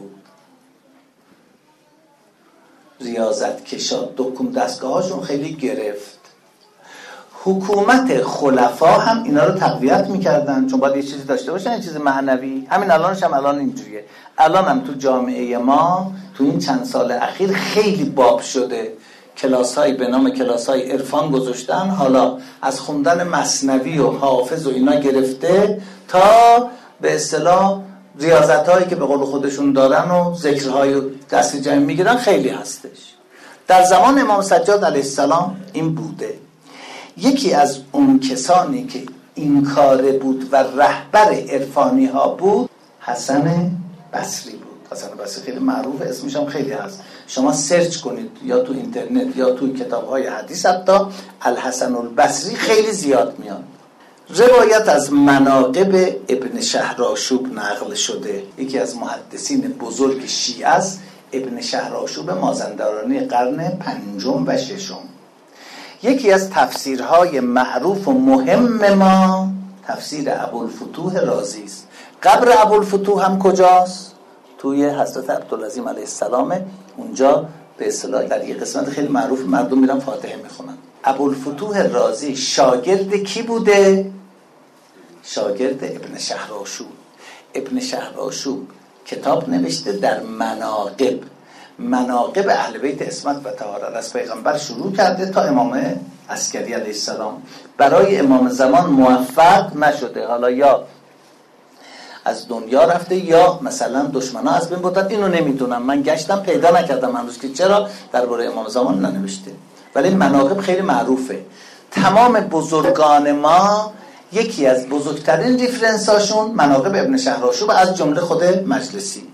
ریاضت کشا دکون دستگاهاشون خیلی گرفت. حکومت خلفا هم اینا رو تقویت میکردن، چون باید یه چیزی داشته باشن، یه چیز معنوی. همین الانش هم الان اینجوریه. الان هم تو جامعه ما تو این چند سال اخیر خیلی باب شده. کلاس‌هایی به نام کلاس‌های عرفان گذاشتن، حالا از خوندن مثنوی و حافظ و اینا گرفته تا به اصطلاح ریاضت‌هایی که به قول خودشون دارن و ذکرهای دست جمعی میگیرن خیلی هستش. در زمان امام سجاد علیه السلام این بوده. یکی از اون کسانی که این کاره بود و رهبر عرفانی ها بود حسن بصری بود. حسن بصری خیلی معروف، اسمش هم خیلی هست. شما سرچ کنید یا تو اینترنت یا تو کتاب‌های حدیث، حتی الحسن البصری خیلی زیاد میاد. روایت از مناقب ابن شهرآشوب نقل شده. یکی از محدثین بزرگ شیعه است، ابن شهرآشوب مازندرانی قرن 5 و 6. یکی از تفسیرهای معروف و مهم ما تفسیر ابوالفتوح رازی است. قبر ابوالفتوح هم کجاست؟ توی حضرت عبدالعظیم علیه السلام. اونجا به اصطلاح در یک قسمت خیلی معروف مردم میرن فاتحه میخونن. ابوالفتوح رازی شاگرد کی بوده؟ شاگرد ابن شهرآشوب. ابن شهرآشوب کتاب نوشته در مناقب اهل بیت عصمت و طهارت از پیغمبر شروع کرده تا امام عسکری علیه السلام. برای امام زمان موفق نشده، حالا یا از دنیا رفته یا مثلا دشمنا از بین بردن، اینو نمیدونم، من گشتم پیدا نکردم هنوز که چرا درباره امام زمان ننوشته، ولی مناقب خیلی معروفه. تمام بزرگان ما یکی از بزرگترین ریفرنساشون مناقب ابن شهرآشوب، از جمله خود مجلسی.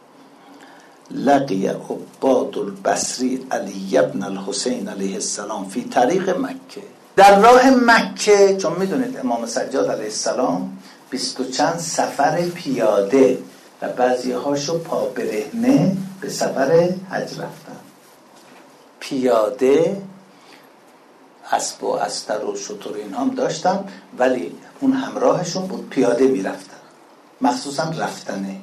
لقی عباد البصری علی ابن الحسین علیه السلام فی طریق مکه. در راه مکه، چون میدونید امام سجاد علیه السلام 20 و چند سفر پیاده و بعضی هاشو پا برهنه به سفر حج رفتن. پیاده، اسب و استر و شتر اینها هم داشتن، ولی اون همراهشون بود، پیاده میرفتن، مخصوصا رفتنه.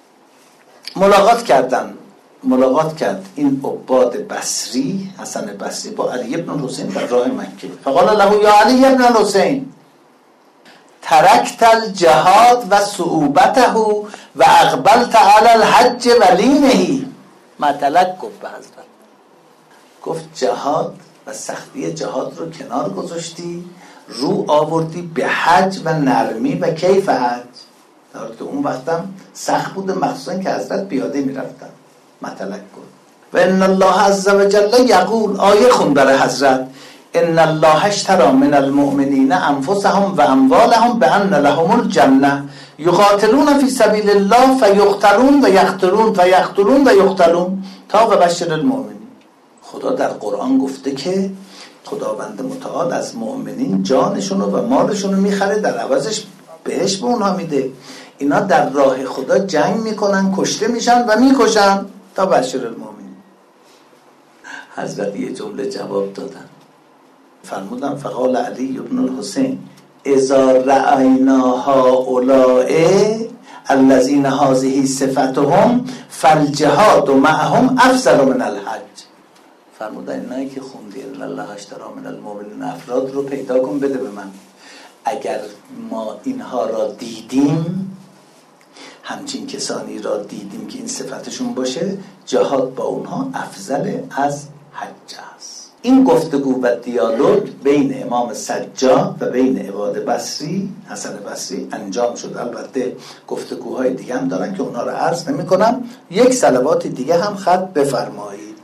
ملاقات کرد این عباد بصری، حسن بصری، با علی ابن الحسین در راه مکه. فقال له یا علی ابن الحسین ترکت الجهاد و صعوبته و اقبلت علی الحج و لینه. مطلق گفت به حضرت، گفت جهاد و سختی جهاد رو کنار گذاشتی، رو آوردی به حج و نرمی و کیف حج، در حالی که اون وقتم سخت بوده، مخصوصا که حضرت پیاده میرفتن. مطلق گفت و ان الله عز و جل یقول، آیه خون برای حضرت، ان الله اشتری من المؤمنین انفسهم و اموالهم بان لهم الجنه یقاتلون فی سبیل الله فیقتلون و یقتلون و یقتلون تا و بشر المؤمنین. خدا در قرآن گفته که خداوند متعال از مؤمنین جانشونو و مالشونو میخره، در عوضش بهش به اونها میده. اینا در راه خدا جنگ میکنن، کشته میشن و میکشن تا بشر المؤمنین. حضرت یه جمله جواب دادن، فرمودن فقال علی ابن الحسین اذا رأینا هؤلاء الذین هذه صفتهم فالجهاد معهم افضل من الحج. فرمودن اینایی که خوندی ان الله اشتری من المؤمنین، افراد رو پیدا کن بده به من. اگر ما اینها را دیدیم، همچین کسانی را دیدیم که این صفتشون باشه، جهاد با اونها افضل از حج است. این گفتگو و دیالوگ بین امام سجاد و بین عباد بصری، حسن بصری انجام شد. البته گفتگوهای دیگه هم دارن که اونها را عرض نمی کنم. یک صلوات دیگه هم خط بفرمایید.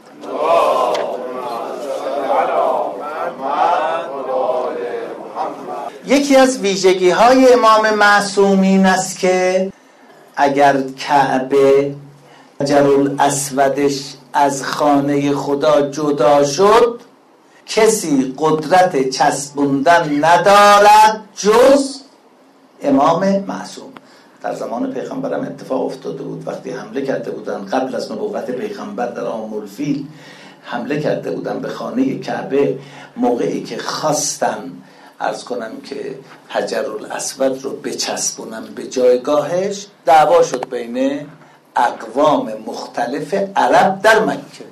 یکی از ویژگی های امام معصومین است که اگر کعبه حجرالاسودش از خانه خدا جدا شد، کسی قدرت چسبوندن ندارد جز امام معصوم. در زمان پیغمبرم اتفاق افتاده بود، وقتی حمله کرده بودن قبل از نبوت پیغمبر در عام الفیل، حمله کرده بودن به خانه کعبه، موقعی که خواستن عرض کنم که حجرالاسود رو بچسبونن به جایگاهش، دعوا شد بین اقوام مختلف عرب در مکه.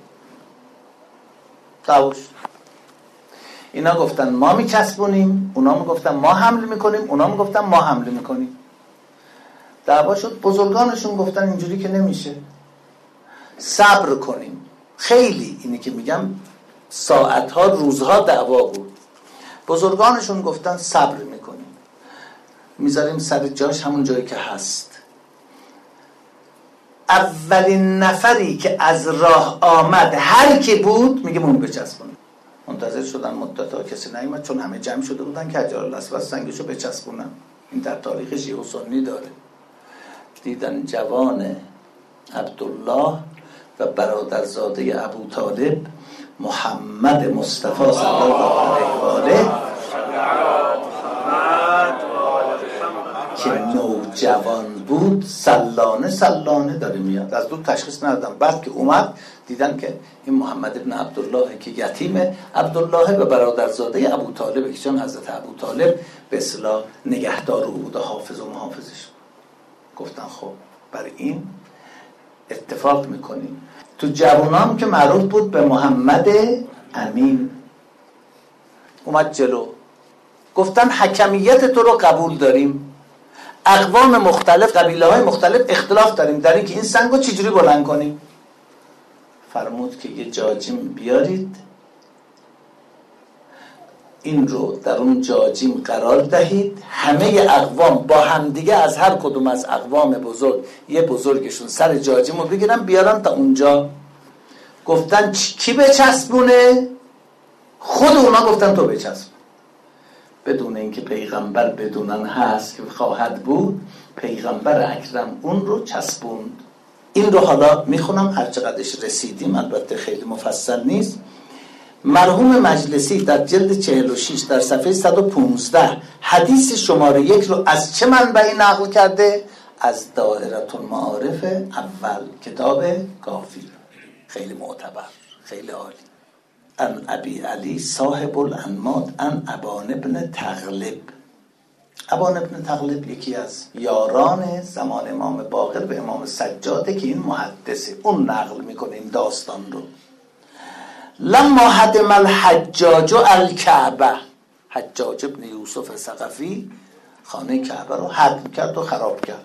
دعوا شد، اینا گفتن ما میچسبونیم، اونا میگفتن ما حمله میکنیم، اونا میگفتن ما حمله میکنیم. دعوا شد. بزرگانشون گفتن اینجوری که نمیشه، صبر کنیم. خیلی، اینی که میگم ساعتها روزها دعوا بود. بزرگانشون گفتن صبر میکنیم، میذاریم سر جاش همون جایی که هست. اولین نفری که از راه آمد هر کی بود میگه اون بچسبونیم. منتظر شدن مدت‌ها، کسی نیومد، چون همه جمع شده بودن که حجرالاسود سنگشو بچسبونن. این در تاریخ شیعه و سنی داره. دیدن جوان عبدالله و برادرزاده ابو طالب محمد مصطفی صلی الله علیه و آله که نوجوان بود، سلانه داره میاد. از دور تشخیص ندادم، بعد که اومد دیدن که این محمد ابن عبدالله که یتیم عبدالله و برادرزاده ابو طالب، که چون حضرت ابو طالب به اصطلاح نگهدار او بود، حافظ و محافظش. گفتن خب برای این اتفاق میکنیم. تو جوانان که معروف بود به محمد امین، اومد جلو، گفتن حکمیت تو رو قبول داریم، اقوام مختلف، قبیله های مختلف اختلاف داریم در اینکه این سنگو چجوری بلند کنیم. فرمود که یه جاجیم بیارید، این رو در اون جاجیم قرار دهید، همه اقوام با همدیگه از هر کدوم از اقوام بزرگ یه بزرگشون سر جاجیم رو بگیرن بیارن تا اونجا. گفتن کی بچسبونه؟ خود اونا گفتن تو بچسبون. بدون اینکه پیغمبر بدونن هست که خواهد بود، پیغمبر اکرم اون رو چسبوند. این رو حالا میخونم هرچقدرش رسیدیم، البته خیلی مفصل نیست. مرحوم مجلسی در جلد 46 در صفحه 115 حدیث شماره 1 رو از چه منبعی نقل کرده؟ از دائره المعارف اول، کتاب کافی. خیلی معتبر، خیلی عالی. ان ابی علی صاحب الانماد ان ابان ابن تغلب. ابان ابن تغلب یکی از یاران زمان امام باقر و امام سجاده که این محدثه، اون نقل میکنه این داستان رو. لما هدم الحجاج الکعبه، حجاج ابن یوسف ثقفی خانه کعبه رو هدم کرد و خراب کرد.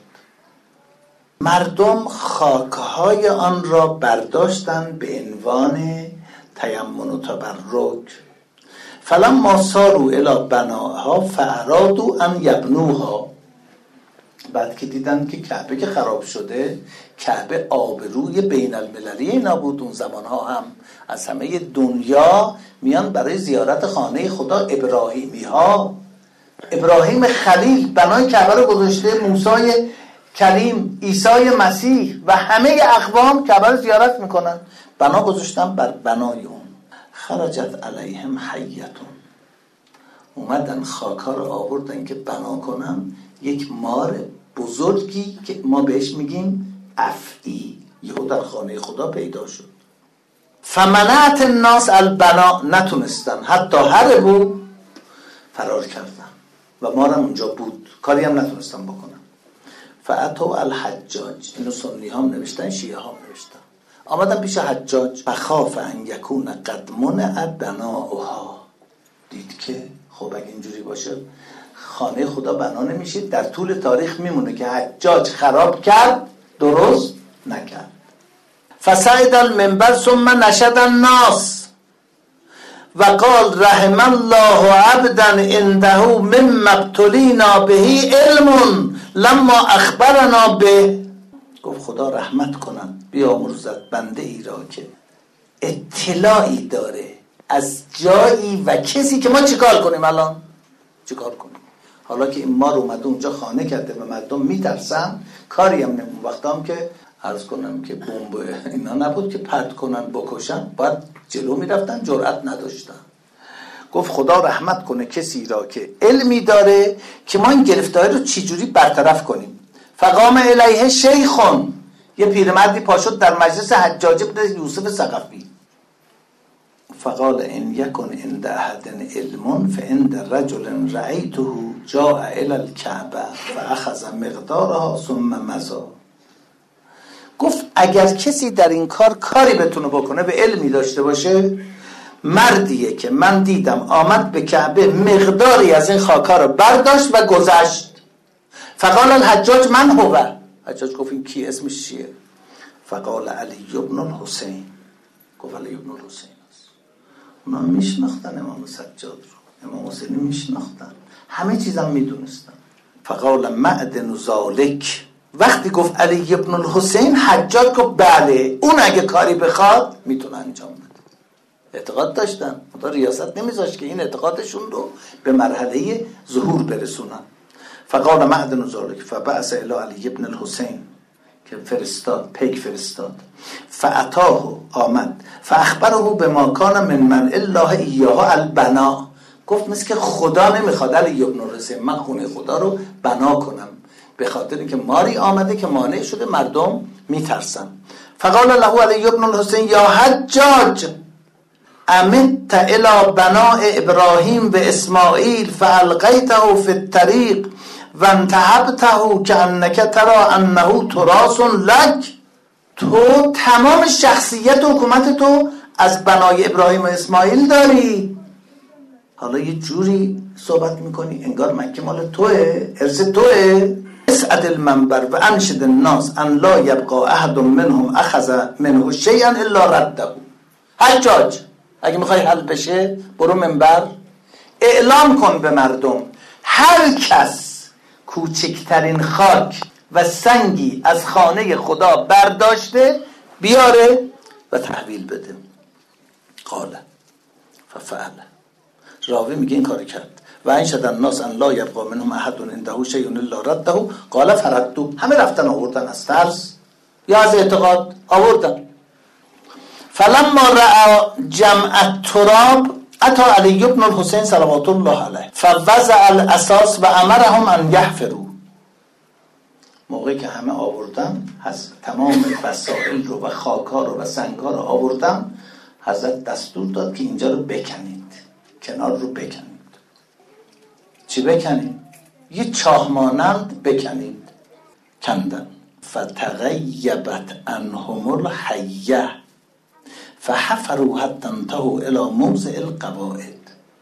مردم خاکهای آن را برداشتند به عنوان تیمم و تبرک. فلما صاروا الی بناها فارادوا ان یبنوها. بعد که دیدن که کعبه که خراب شده، کعبه آبروی بین المللی اینا بود. اون زمانها هم از همه دنیا میان برای زیارت خانه خدا ابراهیمی ها. ابراهیم خلیل بنای کعبه رو گذاشته، موسی کریم، عیسی مسیح و همه اقوام کعبه رو زیارت میکنن. بنا گذاشتن بر بنای اون. خرجت علیهم حیتون، اومدن خاکا رو آوردن که بنا کنن. یک مار بزرگی که ما بهش میگیم افعی یهو در خانه خدا پیدا شد. فمنعت الناس البنا، نتونستن حتی هربوا، فرار کردن و مارم اونجا بود، کاری هم نتونستن بکنن. فاتوا الحجاج، اینو سنی هم نوشتن، شیعه هم نوشتن. آمدن پیش حجاج. فخاف ان یکون قد منع بناؤها، دید که خب اگه اینجوری باشه خانه خدا بنا نمیشه، در طول تاریخ میمونه که حجاج خراب کرد، درست نکرد. فصعد المنبر ثم نشد الناس و قال رحم الله عبدا عنده مما ابتلینا به علم لما اخبرنا به. گفت خدا رحمت کنن بیامرزد بنده ای را که اطلاعی داره از جایی و کسی که ما چیکار کنیم. الان چیکار کنیم؟ حالا که این مار اومده اونجا خانه کرده و مردم میترسن، کاری هم نمون. وقتا هم که عرض کنم که بمب اینا نبود که پرت کنن بکشن، باید جلو میرفتن، جرأت نداشتن. گفت خدا رحمت کنه کسی را که علمی داره که ما این گرفتاری رو چجوری برطرف کنیم. فقام الیه شیخون، یه پیرمردی پاشد در مجلس حجاج ابن یوسف ثقفی. فقال ان یکن عند احد علم فعند رجل رأیته جاء الی الکعبه فاخذ مقدارها ثم مضى. گفت اگر کسی در این کار کاری بتونه بکنه، به علمی داشته باشه، مردیه که من دیدم آمد به کعبه مقداری از این خاکا رو برداشت و گذشت. فقال الحجاج من هو. حجاج گفت این کی، اسمش چیه؟ فقال علی ابن الحسین. گفت علی ابن الحسین است. اونا میشناختن امام سجاد رو، امام حسین میشناختن، همه چیزم میدونستن. فقال معدن ذالک. وقتی گفت علی ابن الحسین، حجاج گفت بله، اون اگه کاری بخواد میتونه انجام بده. اعتقاد داشتن، خدا ریاست نمیذاشت که این اعتقادشون رو به مرحله ظهور برسونن. فقال معدن ذالک فبعث الی علی ابن الحسین، که فرستاد، پیک فرستاد. فاتاه، آمد. فاخبره بما کان من منع الله ایاه البنا. گفت مثل که خدا نمیخواد علی ابن الحسین من خونه خدا رو بنا کنم، به خاطر اینکه ماری آمده که مانع شده، مردم میترسن. فقال له علی ابن الحسین یا حجاج امدت الى بناء ابراهیم و اسماعیل فالقیته فی الطریق و انتهبته کانک ترى انه تراث لک. تو تمام شخصیت و حکومت تو از بنای ابراهیم و اسماعیل داری، حالا یه جوری صحبت میکنی انگار مکه مال توه، ارث توه. اسعد المنبر و انشد الناس ان لا یبقى احد منهم اخذ منه شیئا الا رده. حجاج اگه میخوای حل بشه برو منبر اعلام کن به مردم هر کس کوچکترین خاک و سنگی از خانه خدا برداشته بیاره و تحویل بده. قال ففعل، راوی میگه این کار کرد. و انشد الناس ان لا یبقى منهم احد عنده شیء الا رده. قال فردوا، همه رفتن آوردن از ترس یا از اعتقاد آوردن. فلما رأى جمع التراب اتى علی بن الحسین صلوات الله علیه فوضع الاساس و امرهم ان یحفروا. موقعی که همه آوردن، تمام وسایل رو و خاک‌ها رو و سنگ‌ها رو آوردن، حضرت دستور داد که اینجا رو بکنید، کنار رو بکنید. چی بکنید؟ یه چاه مانند بکنید. کندن. فتغیبت عنهم الحیه فحفروا حتی انتهوا الی موضع القواعد.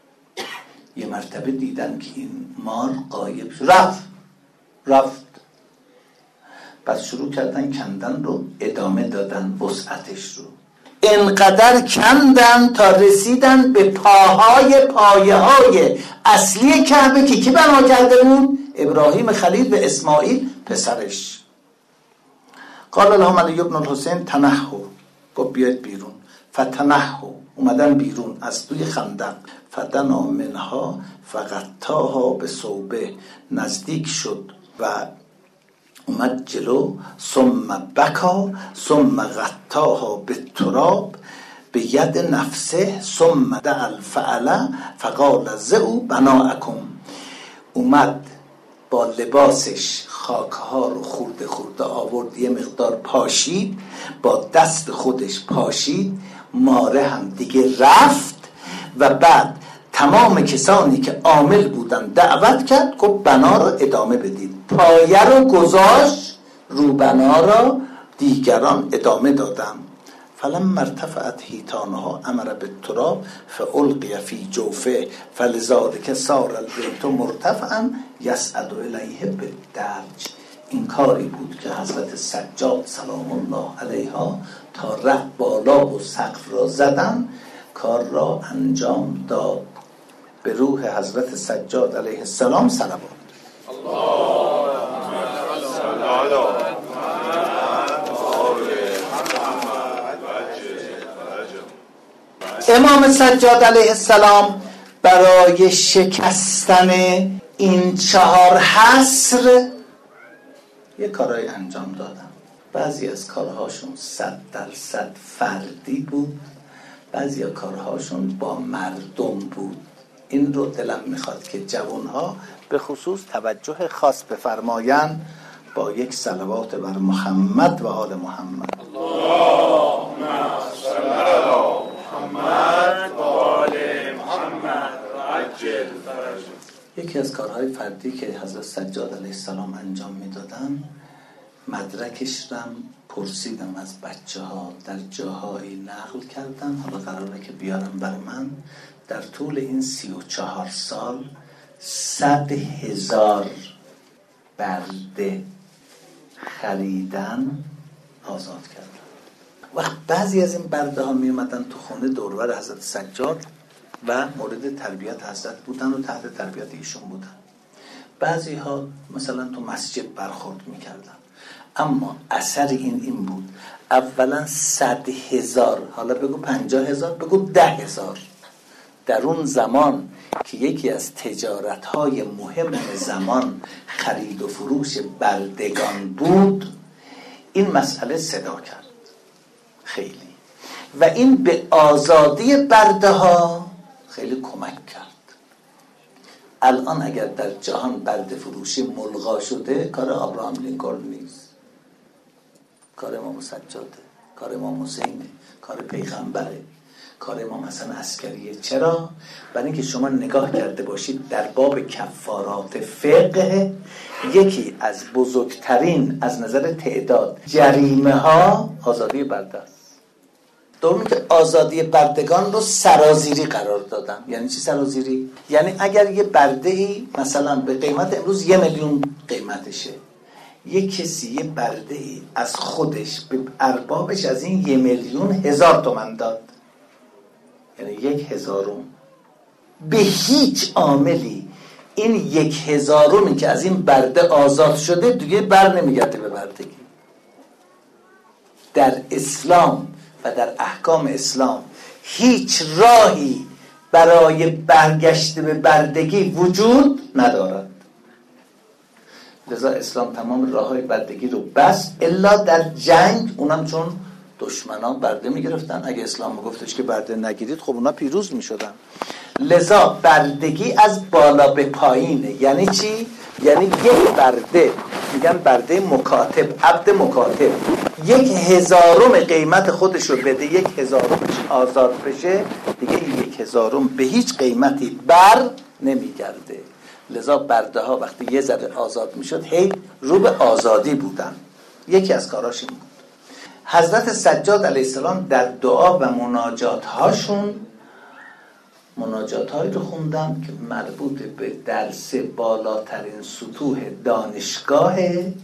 یه مرتبه دیدن که این مار غایب شد، رفت. پس شروع کردن کندن رو ادامه دادن، وسعتش رو اینقدر کندن تا رسیدن به پایه های اصلی کعبه که کی بنا کرده بود؟ ابراهیم خلیل و اسماعیل پسرش. قال لهم علی بن الحسین تنحوا، گفت بیاید بیرون. فتنحوا، اومدن بیرون از توی خندق. فدنا منها فغطاها به ثوبه، نزدیک شد و اومد جلو. ثم بکا ثم غطاها بالتراب بید نفسه ثم دعا الفعل فقال زعوا بناءکم. اومد با لباسش خاکها رو خورده آورد، یه مقدار پاشید، با دست خودش پاشید، ماره هم دیگه رفت و بعد تمام کسانی که عامل بودن دعوت کرد، گفت بنا رو ادامه بدید. پایه رو گذاشت رو بنا را، دیگران ادامه دادن. فلما ارتفعت حیطانها امر بالتراب فالقی فی جوفه فلذلک صار البیت مرتفعا یصعد الیه بالدرج. این کاری بود که حضرت سجاد سلام الله علیها تا رفت بالا و سقف را زدن، کار را انجام داد. به روح حضرت سجاد علیه السلام صلوات. امام سجاد علیه السلام برای شکستن این 4 حصر یه کارهای انجام دادن. بعضی از کارهاشون 100% فردی بود، بعضی از کارهاشون با مردم بود. این رو دلم میخواد که جوانها به خصوص توجه خاص بفرمایند با یک صلوات بر محمد و آل محمد. اللهم صل علی محمد و آل محمد و عجل فرجهم. یکی از کارهای فردی که حضرت سجاد علیه السلام انجام میدادن، مدرکش رو پرسیدم از بچه ها، در جاهایی نقل کردن، حالا قراره که بیارم بر من. در طول این 34 سال 100,000 برده خریدن، آزاد کردن. وقت بعضی از این برده ها می اومدن تو خونه دورور حضرت سجاد و مورد تربیت حضرت بودن و تحت تربیت ایشون بودن. بعضی ها مثلا تو مسجد برخورد میکردن. اما اثر این بود، اولا 100,000، حالا بگو 50,000، بگو 10,000، در اون زمان که یکی از تجارت‌های مهم زمان خرید و فروش بردگان بود، این مسئله صدا کرد خیلی، و این به آزادی برده ها خیلی کمک کرد. الان اگر در جهان برده فروشی ملغا شده، کار ابراهام لینکلن نیست، کار امام سجاده، کار امام حسینه، کار پیغمبره، کار امام حسن عسکریه. چرا؟ برای اینکه شما نگاه کرده باشید در باب کفارات فقه، یکی از بزرگترین از نظر تعداد جریمه ها آزادی برده است. دومی که آزادی بردگان رو سرازیری قرار دادن. یعنی چی سرازیری؟ یعنی اگر یه برده‌ای مثلا به قیمت امروز 1,000,000 قیمتشه، یک کسی یه برده از خودش به اربابش از این 1,000,000 تومان داد، یعنی 1,000 به هیچ عاملی این 1,000 که از این برده آزاد شده دیگه بر نمیگرده به بردگی. در اسلام و در احکام اسلام هیچ راهی برای برگشت به بردگی وجود ندارد. لذا اسلام تمام راههای بردگی رو بست، الا در جنگ، اونم چون دشمنان برده میگرفتن. اگه اسلام گفتش که برده نگیرید خب اونا پیروز میشدن. لذا بردگی از بالا به پایینه. یعنی چی؟ یعنی یک برده، میگن برده مکاتب، عبد مکاتب، 1,000 قیمت خودش رو بده، 1,000 آزاد بشه، دیگه این 1,000 به هیچ قیمتی بر نمیگرده. لذا برده ها وقتی یه ذره آزاد میشد هی رو به آزادی بودن. یکی از کاراش این بود. حضرت سجاد علیه السلام در دعا و مناجات هاشون مناجات هایی رو خوندم که مربوط به درس بالاترین سطوح دانشگاه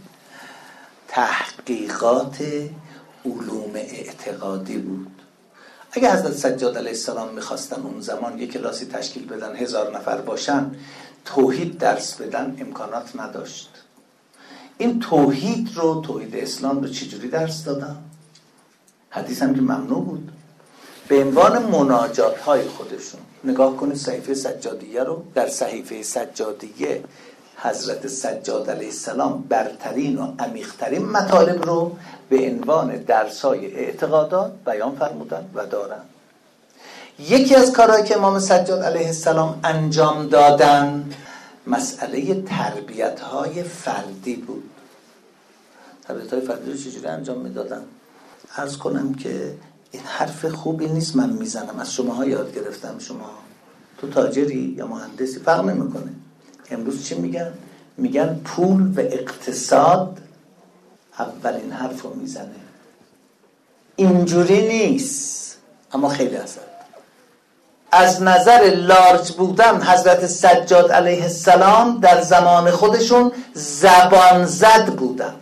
تحقیقات علوم اعتقادی بود. اگه حضرت سجاد علیه السلام میخواستن اون زمان یک کلاسی تشکیل بدن 1000 نفر باشن، توحید درس بدن، امکانات نداشت. این توحید اسلام رو چجوری درس دادن؟ حدیث هم که ممنوع بود. به عنوان مناجات های خودشون نگاه کنید صحیفه سجادیه رو. در صحیفه سجادیه حضرت سجاد علیه السلام برترین و عمیق‌ترین مطالب رو به عنوان درس‌های اعتقادات بیان فرمودن و دارن. یکی از کارهایی که امام سجاد علیه السلام انجام دادن مسئله تربیت‌های فردی بود. تربیت‌های فردی رو چجوری انجام میدادن؟ عرض کنم که این حرف خوبی نیست من میزنم، از شماها یاد گرفتم. شما تو تاجری یا مهندسی فرق نمیکنه. امروز چی میگن؟ میگن پول و اقتصاد اولین حرف رو میزنه. اینجوری نیست، اما خیلی اثر. از نظر لارج بودن حضرت سجاد علیه السلام در زمان خودشون زبان زد بودن.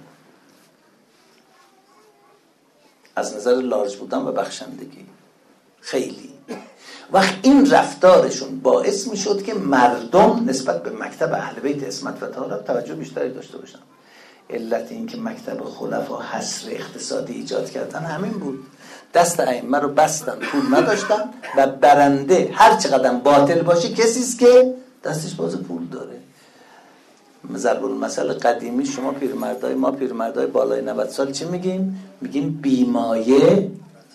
از نظر لارج بودن و بخشندگی خیلی. وقت این رفتارشون باعث می شد که مردم نسبت به مکتب اهل بیت عصمت و طهارت توجه بیشتری داشته باشن. علت این که مکتب خلفا حصر اقتصادی ایجاد کردن همین بود. دست ائمه رو بستن، پول نداشتن و برنده هر چقدر باطل باشه کسی است که دستش باز پول داره. ضرب المثل قدیمی شما پیرمردای ما پیرمردای بالای 90 سال چی میگیم؟ میگیم بیمایه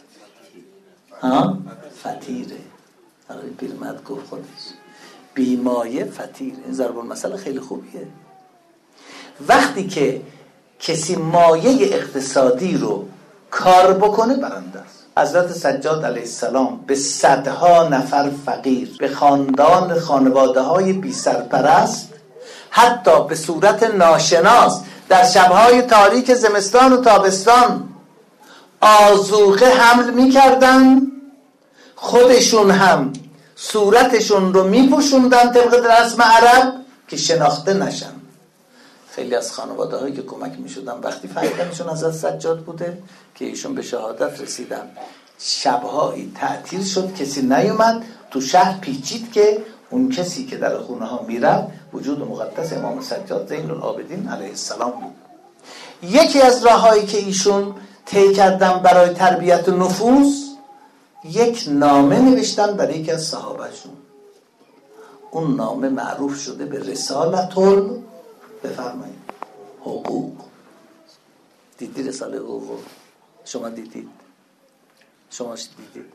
فتیره. آره پیرمرد گفت خودش بیمایه فتیره. این ضرب المثل خیلی خوبیه. وقتی که کسی مایه اقتصادی رو کار بکنه برنده است. حضرت سجاد علیه السلام به صدها نفر فقیر، به خانواده های بی سرپرست، حتی به صورت ناشناس در شبهای تاریک زمستان و تابستان آذوقه حمل می‌کردن، خودشون هم صورتشون رو می‌پوشوندن طبق رسم عرب که شناخته نشن. خیلی از خانواده هایی که کمک می‌شدن وقتی فهمیدنشون حضرت سجاد بوده که ایشون به شهادت رسیدن، شبهایی تعطیل شد، کسی نیومد، تو شهر پیچید که اون کسی که در خونه ها میرفت وجود مقدس امام سجاد زین العابدین علیه السلام بود. یکی از راههایی که ایشون طی کردن برای تربیت نفوس، یک نامه نوشتن برای یکی از صحابهشون. اون نامه معروف شده به رسالت بفرمایید حقوق. دیدی رساله حقوق؟ شما دیدید؟ شما دیدید؟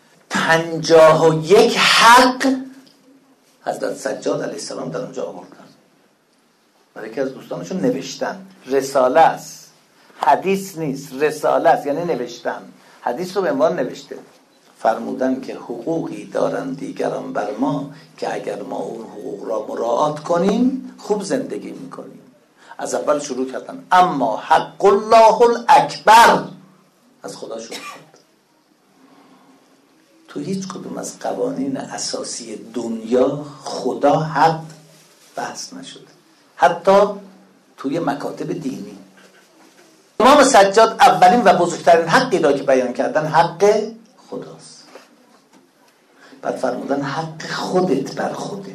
51 حق حضرت سجاد علیه السلام در اونجا آوردن. برای یکی از دوستانشون نوشتن. رساله است، حدیث نیست، رساله است، یعنی نوشتن. حدیث رو به عنوان نوشته. فرمودن که حقوقی دارن دیگران بر ما که اگر ما اون حقوق را مراعات کنیم خوب زندگی میکنیم. از اول شروع کردن اما حق الله الاکبر، از خدا شروع کرد. تو هیچ کدوم از قوانین اساسی دنیا خدا حق بحث نشده، حتی توی مکاتب دینی. امام سجاد اولین و بزرگترین حقی را که بیان کردن حق خداست. بعد فرمودن حق خودت بر خودت.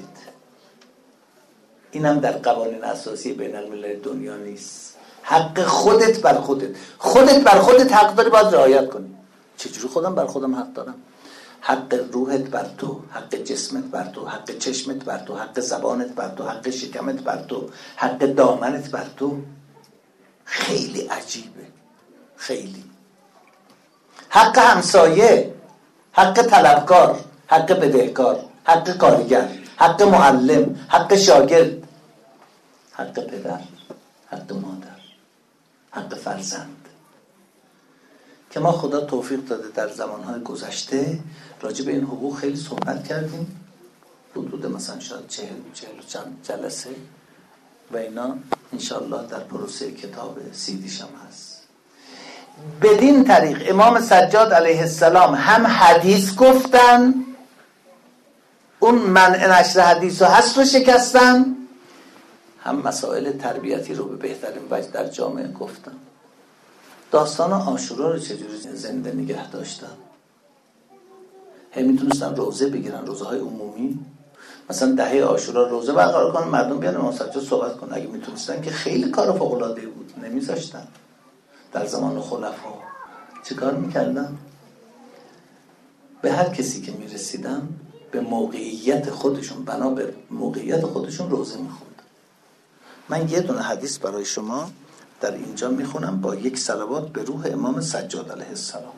اینم در قوانین اساسی بین الملل دنیا نیست. حق خودت بر خودت. خودت بر خودت حق داری، باید رعایت کنی. چجوری خودم بر خودم حق دارم؟ حق روحت بر تو، حق جسمت بر تو، حق چشمت بر تو، حق زبانت بر تو، حق شکمت بر تو، حق دامنت بر تو. خیلی عجیبه، خیلی. حق همسایه، حق طلبکار، حق بدهکار، حق کارگر، حق معلم، حق شاگرد، حق پدر، حق مادر، حق فرزند. که ما خدا توفیق داده در زمانهای گذشته راجع به این حقوق خیلی صحبت کردیم، حدود مثلا شاید 40 چند جلسه و اینا انشاءالله در پروسه کتاب سیدیش هم هست. بدین طریق امام سجاد علیه السلام هم حدیث گفتن، اون منع نشر حدیث و حصر رو شکستن، هم مسائل تربیتی رو به بهترین وجه در جامعه گفتن. داستان عاشورا رو چجوری زنده نگه داشتن؟ میتونستن روزه بگیرن، روزه های عمومی، مثلا دهه عاشورا روزه برقرار کنن، مردم بیان امام سجاد صحبت کنن. اگه میتونستن که خیلی کار فوق العاده بود، نمیذاشتن. در زمان خلفا چه کار میکردن؟ به هر کسی که میرسیدن به موقعیت خودشون، بنا به موقعیت خودشون روزه میخوند. من یه دونه حدیث برای شما در اینجا میخونم با یک صلوات به روح امام سجاد علیه السلام.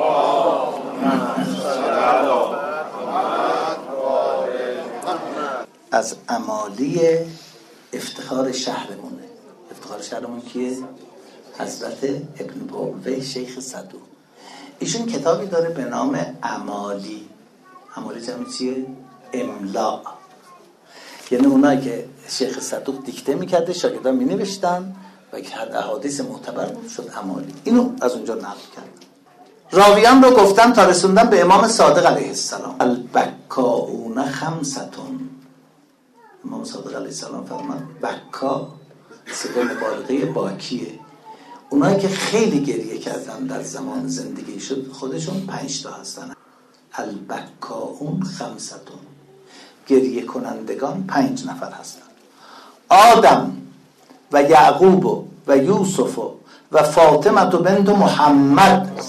از امالی افتخار شهرمونه. افتخار شهرمون کیه؟ حضرت ابن بابوی شیخ صدوق. ایشون کتابی داره به نام امالی. امالی جمعی چیه؟ املا. یعنی اونایی که شیخ صدوق دیکته میکرده شاگردان مینوشتن و که هر احادیث معتبر بود شد امالی. اینو از اونجا نقل کرد. راویان رو گفتن تا رسوندن به امام صادق علیه السلام. البکاؤون خمستون. امام صادق علیه السلام فرمان بکا صیغه مبالغه باکیه. اونایی که خیلی گریه کردن در زمان زندگی شد خودشون 5 تا هستن. البکاؤون خمستون. گریه کنندگان 5 نفر هستن. آدم و یعقوب و یوسف و فاطمه بنت محمد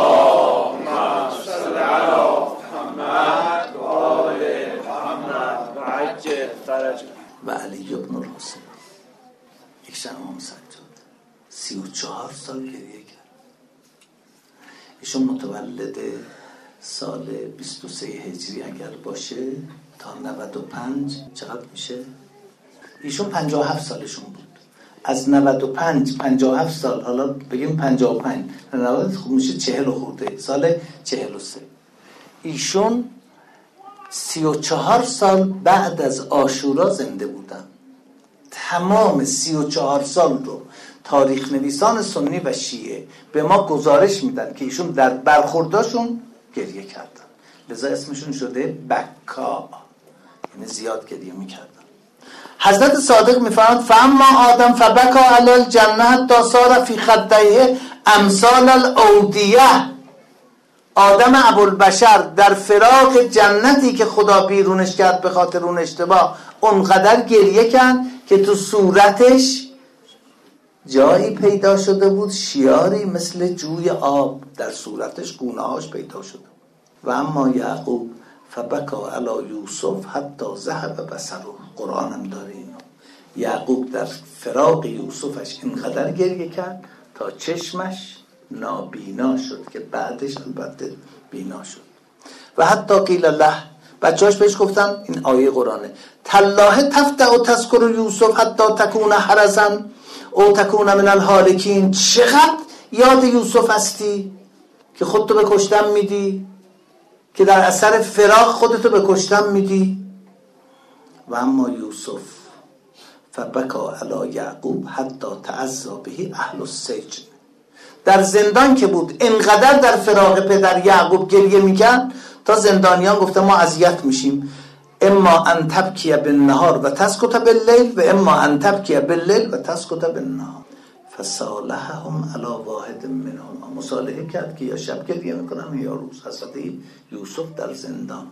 و علی ابن الحسین. یک شب امام سجاد 34 سال گریه کرد. ایشون متولد سال 23 هجری اگر باشه تا 95 چقدر میشه؟ ایشون 57 سالشون بود. از 95 57 سال، حالا بگیم 55 90 خوب میشه 40 خورده، سال 43. ایشون 34 سال بعد از عاشورا زنده بودن. تمام 34 سال رو تاریخ نویسان سنی و شیعه به ما گزارش میدن که ایشون در برخورداشون گریه کردن، لذا اسمشون شده بکا، یعنی زیاد گریه میکردن. حضرت صادق میفرماد فاما آدم فبکا علی الجنه حتی صار فی خدیه امثال الاودیه. آدم ابوالبشر در فراق جنتی که خدا بیرونش کرد به خاطر اون اشتباه اونقدر گریه کرد که تو صورتش جایی پیدا شده بود، شیاری مثل جوی آب در صورتش، گونه‌هاش پیدا شده. و اما یعقوب فبکا علی یوسف حتی ذهب بصره. قرآن هم داره اینو. یعقوب در فراق یوسفش اینقدر گریه کرد تا چشمش نابینا شد که بعدش البته بینا شد. و حتی قیل له، بچه‌هاش بهش گفتن، این آیه قرآنه، تالله تفتح و تذکر یوسف حتی تکون حرزا او تکون من الهالکین. چقدر یاد یوسف هستی که خودتو به کشتن میدی، که در اثر فراق خودتو به کشتن میدی. و اما یوسف فبکا علی یعقوب حتی تعزا به اهل السجن. در زندان که بود انقدر در فراق پدر یعقوب گریه میکرد تا زندانیان گفتن ما اذیت میشیم، اما ان تبکی بالنهار و تسکت باللیل و اما ان تبکی باللیل و تسکت بالنهار. فصالحهم علی واحد منهم، مصالحه کرد که یا شب گریه میکنم یا روز. حضرت یوسف در زندان.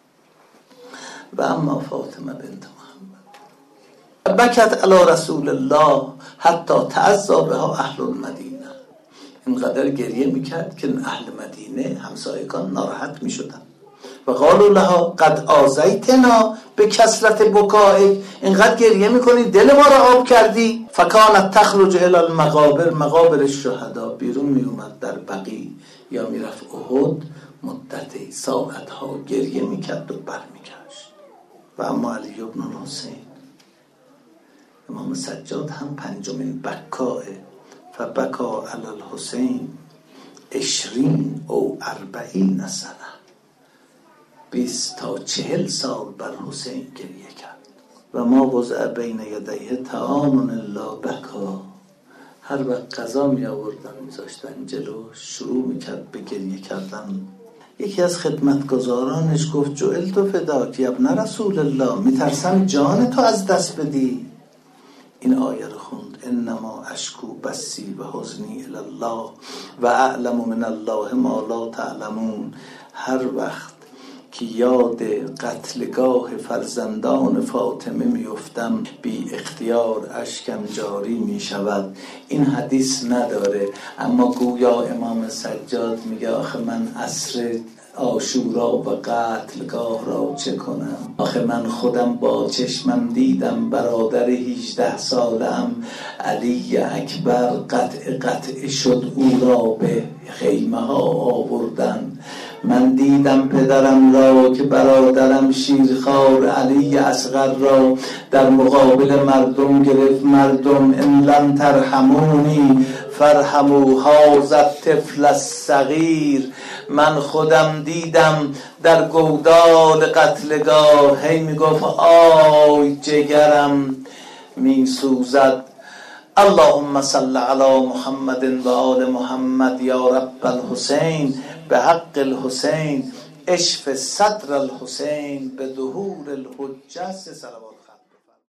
و اما فاطمه بنت محمد بکت علی رسول الله حتی تعزی بها اهل المدینه، اینقدر گریه میکرد که اهل مدینه همسایگان ناراحت میشدن. و قالوا لها قد آذیتنا به کثرت بکائک، اینقدر گریه میکنی دل ما را آب کردی. فکانت تخرج الی المقابر، مقابر الشهدا، بیرون میومد در بقیع یا میرفت احد، مدتی ساعتها گریه میکرد و برمیگشت. و اما علی بن الحسین، امام سجاد هم پنجمین بکاه، فبکا علی الحسین 20 او 40 سنه، 20 تا 40 سال بر حسین گریه کرد. و ما وضع بین یدیه طعام الا بکا، هر وقت غذا می آوردن میذاشتن جلو، شروع میکرد به گریه کردن. یکی از خدمتگزارانش گفت جعلت فداک یا ابن رسول الله، میترسم جان تو از دست بدی. این آیه رو خوند: انما اشکو بسی و حزنی الی الله و اعلم من الله ما لا تعلمون. هر وقت که یاد قتلگاه فرزندان فاطمه میفتم بی اختیار اشکم جاری می شود. این حدیث نداره، اما گویا امام سجاد میگه آخه من عصر عاشورا و قتلگاه را چه کنم؟ آخه من خودم با چشمم دیدم برادر 18 سالم علی اکبر قطع شد، او را به خیمه ها آوردن. من دیدم پدرم را که برادرم شیرخوار علی اصغر را در مقابل مردم گرفت. مردم ان لم ترحمونی فرحموا هذا الطفل الصغیر. من خودم دیدم در گودال قتلگاه، هی میگفت آی جگرم میسوزد. اللهم صل علی محمد و آل محمد یا رب الحسین، به حق الحسین اشف صدر الحسین، به ظهور الحجه. صلوات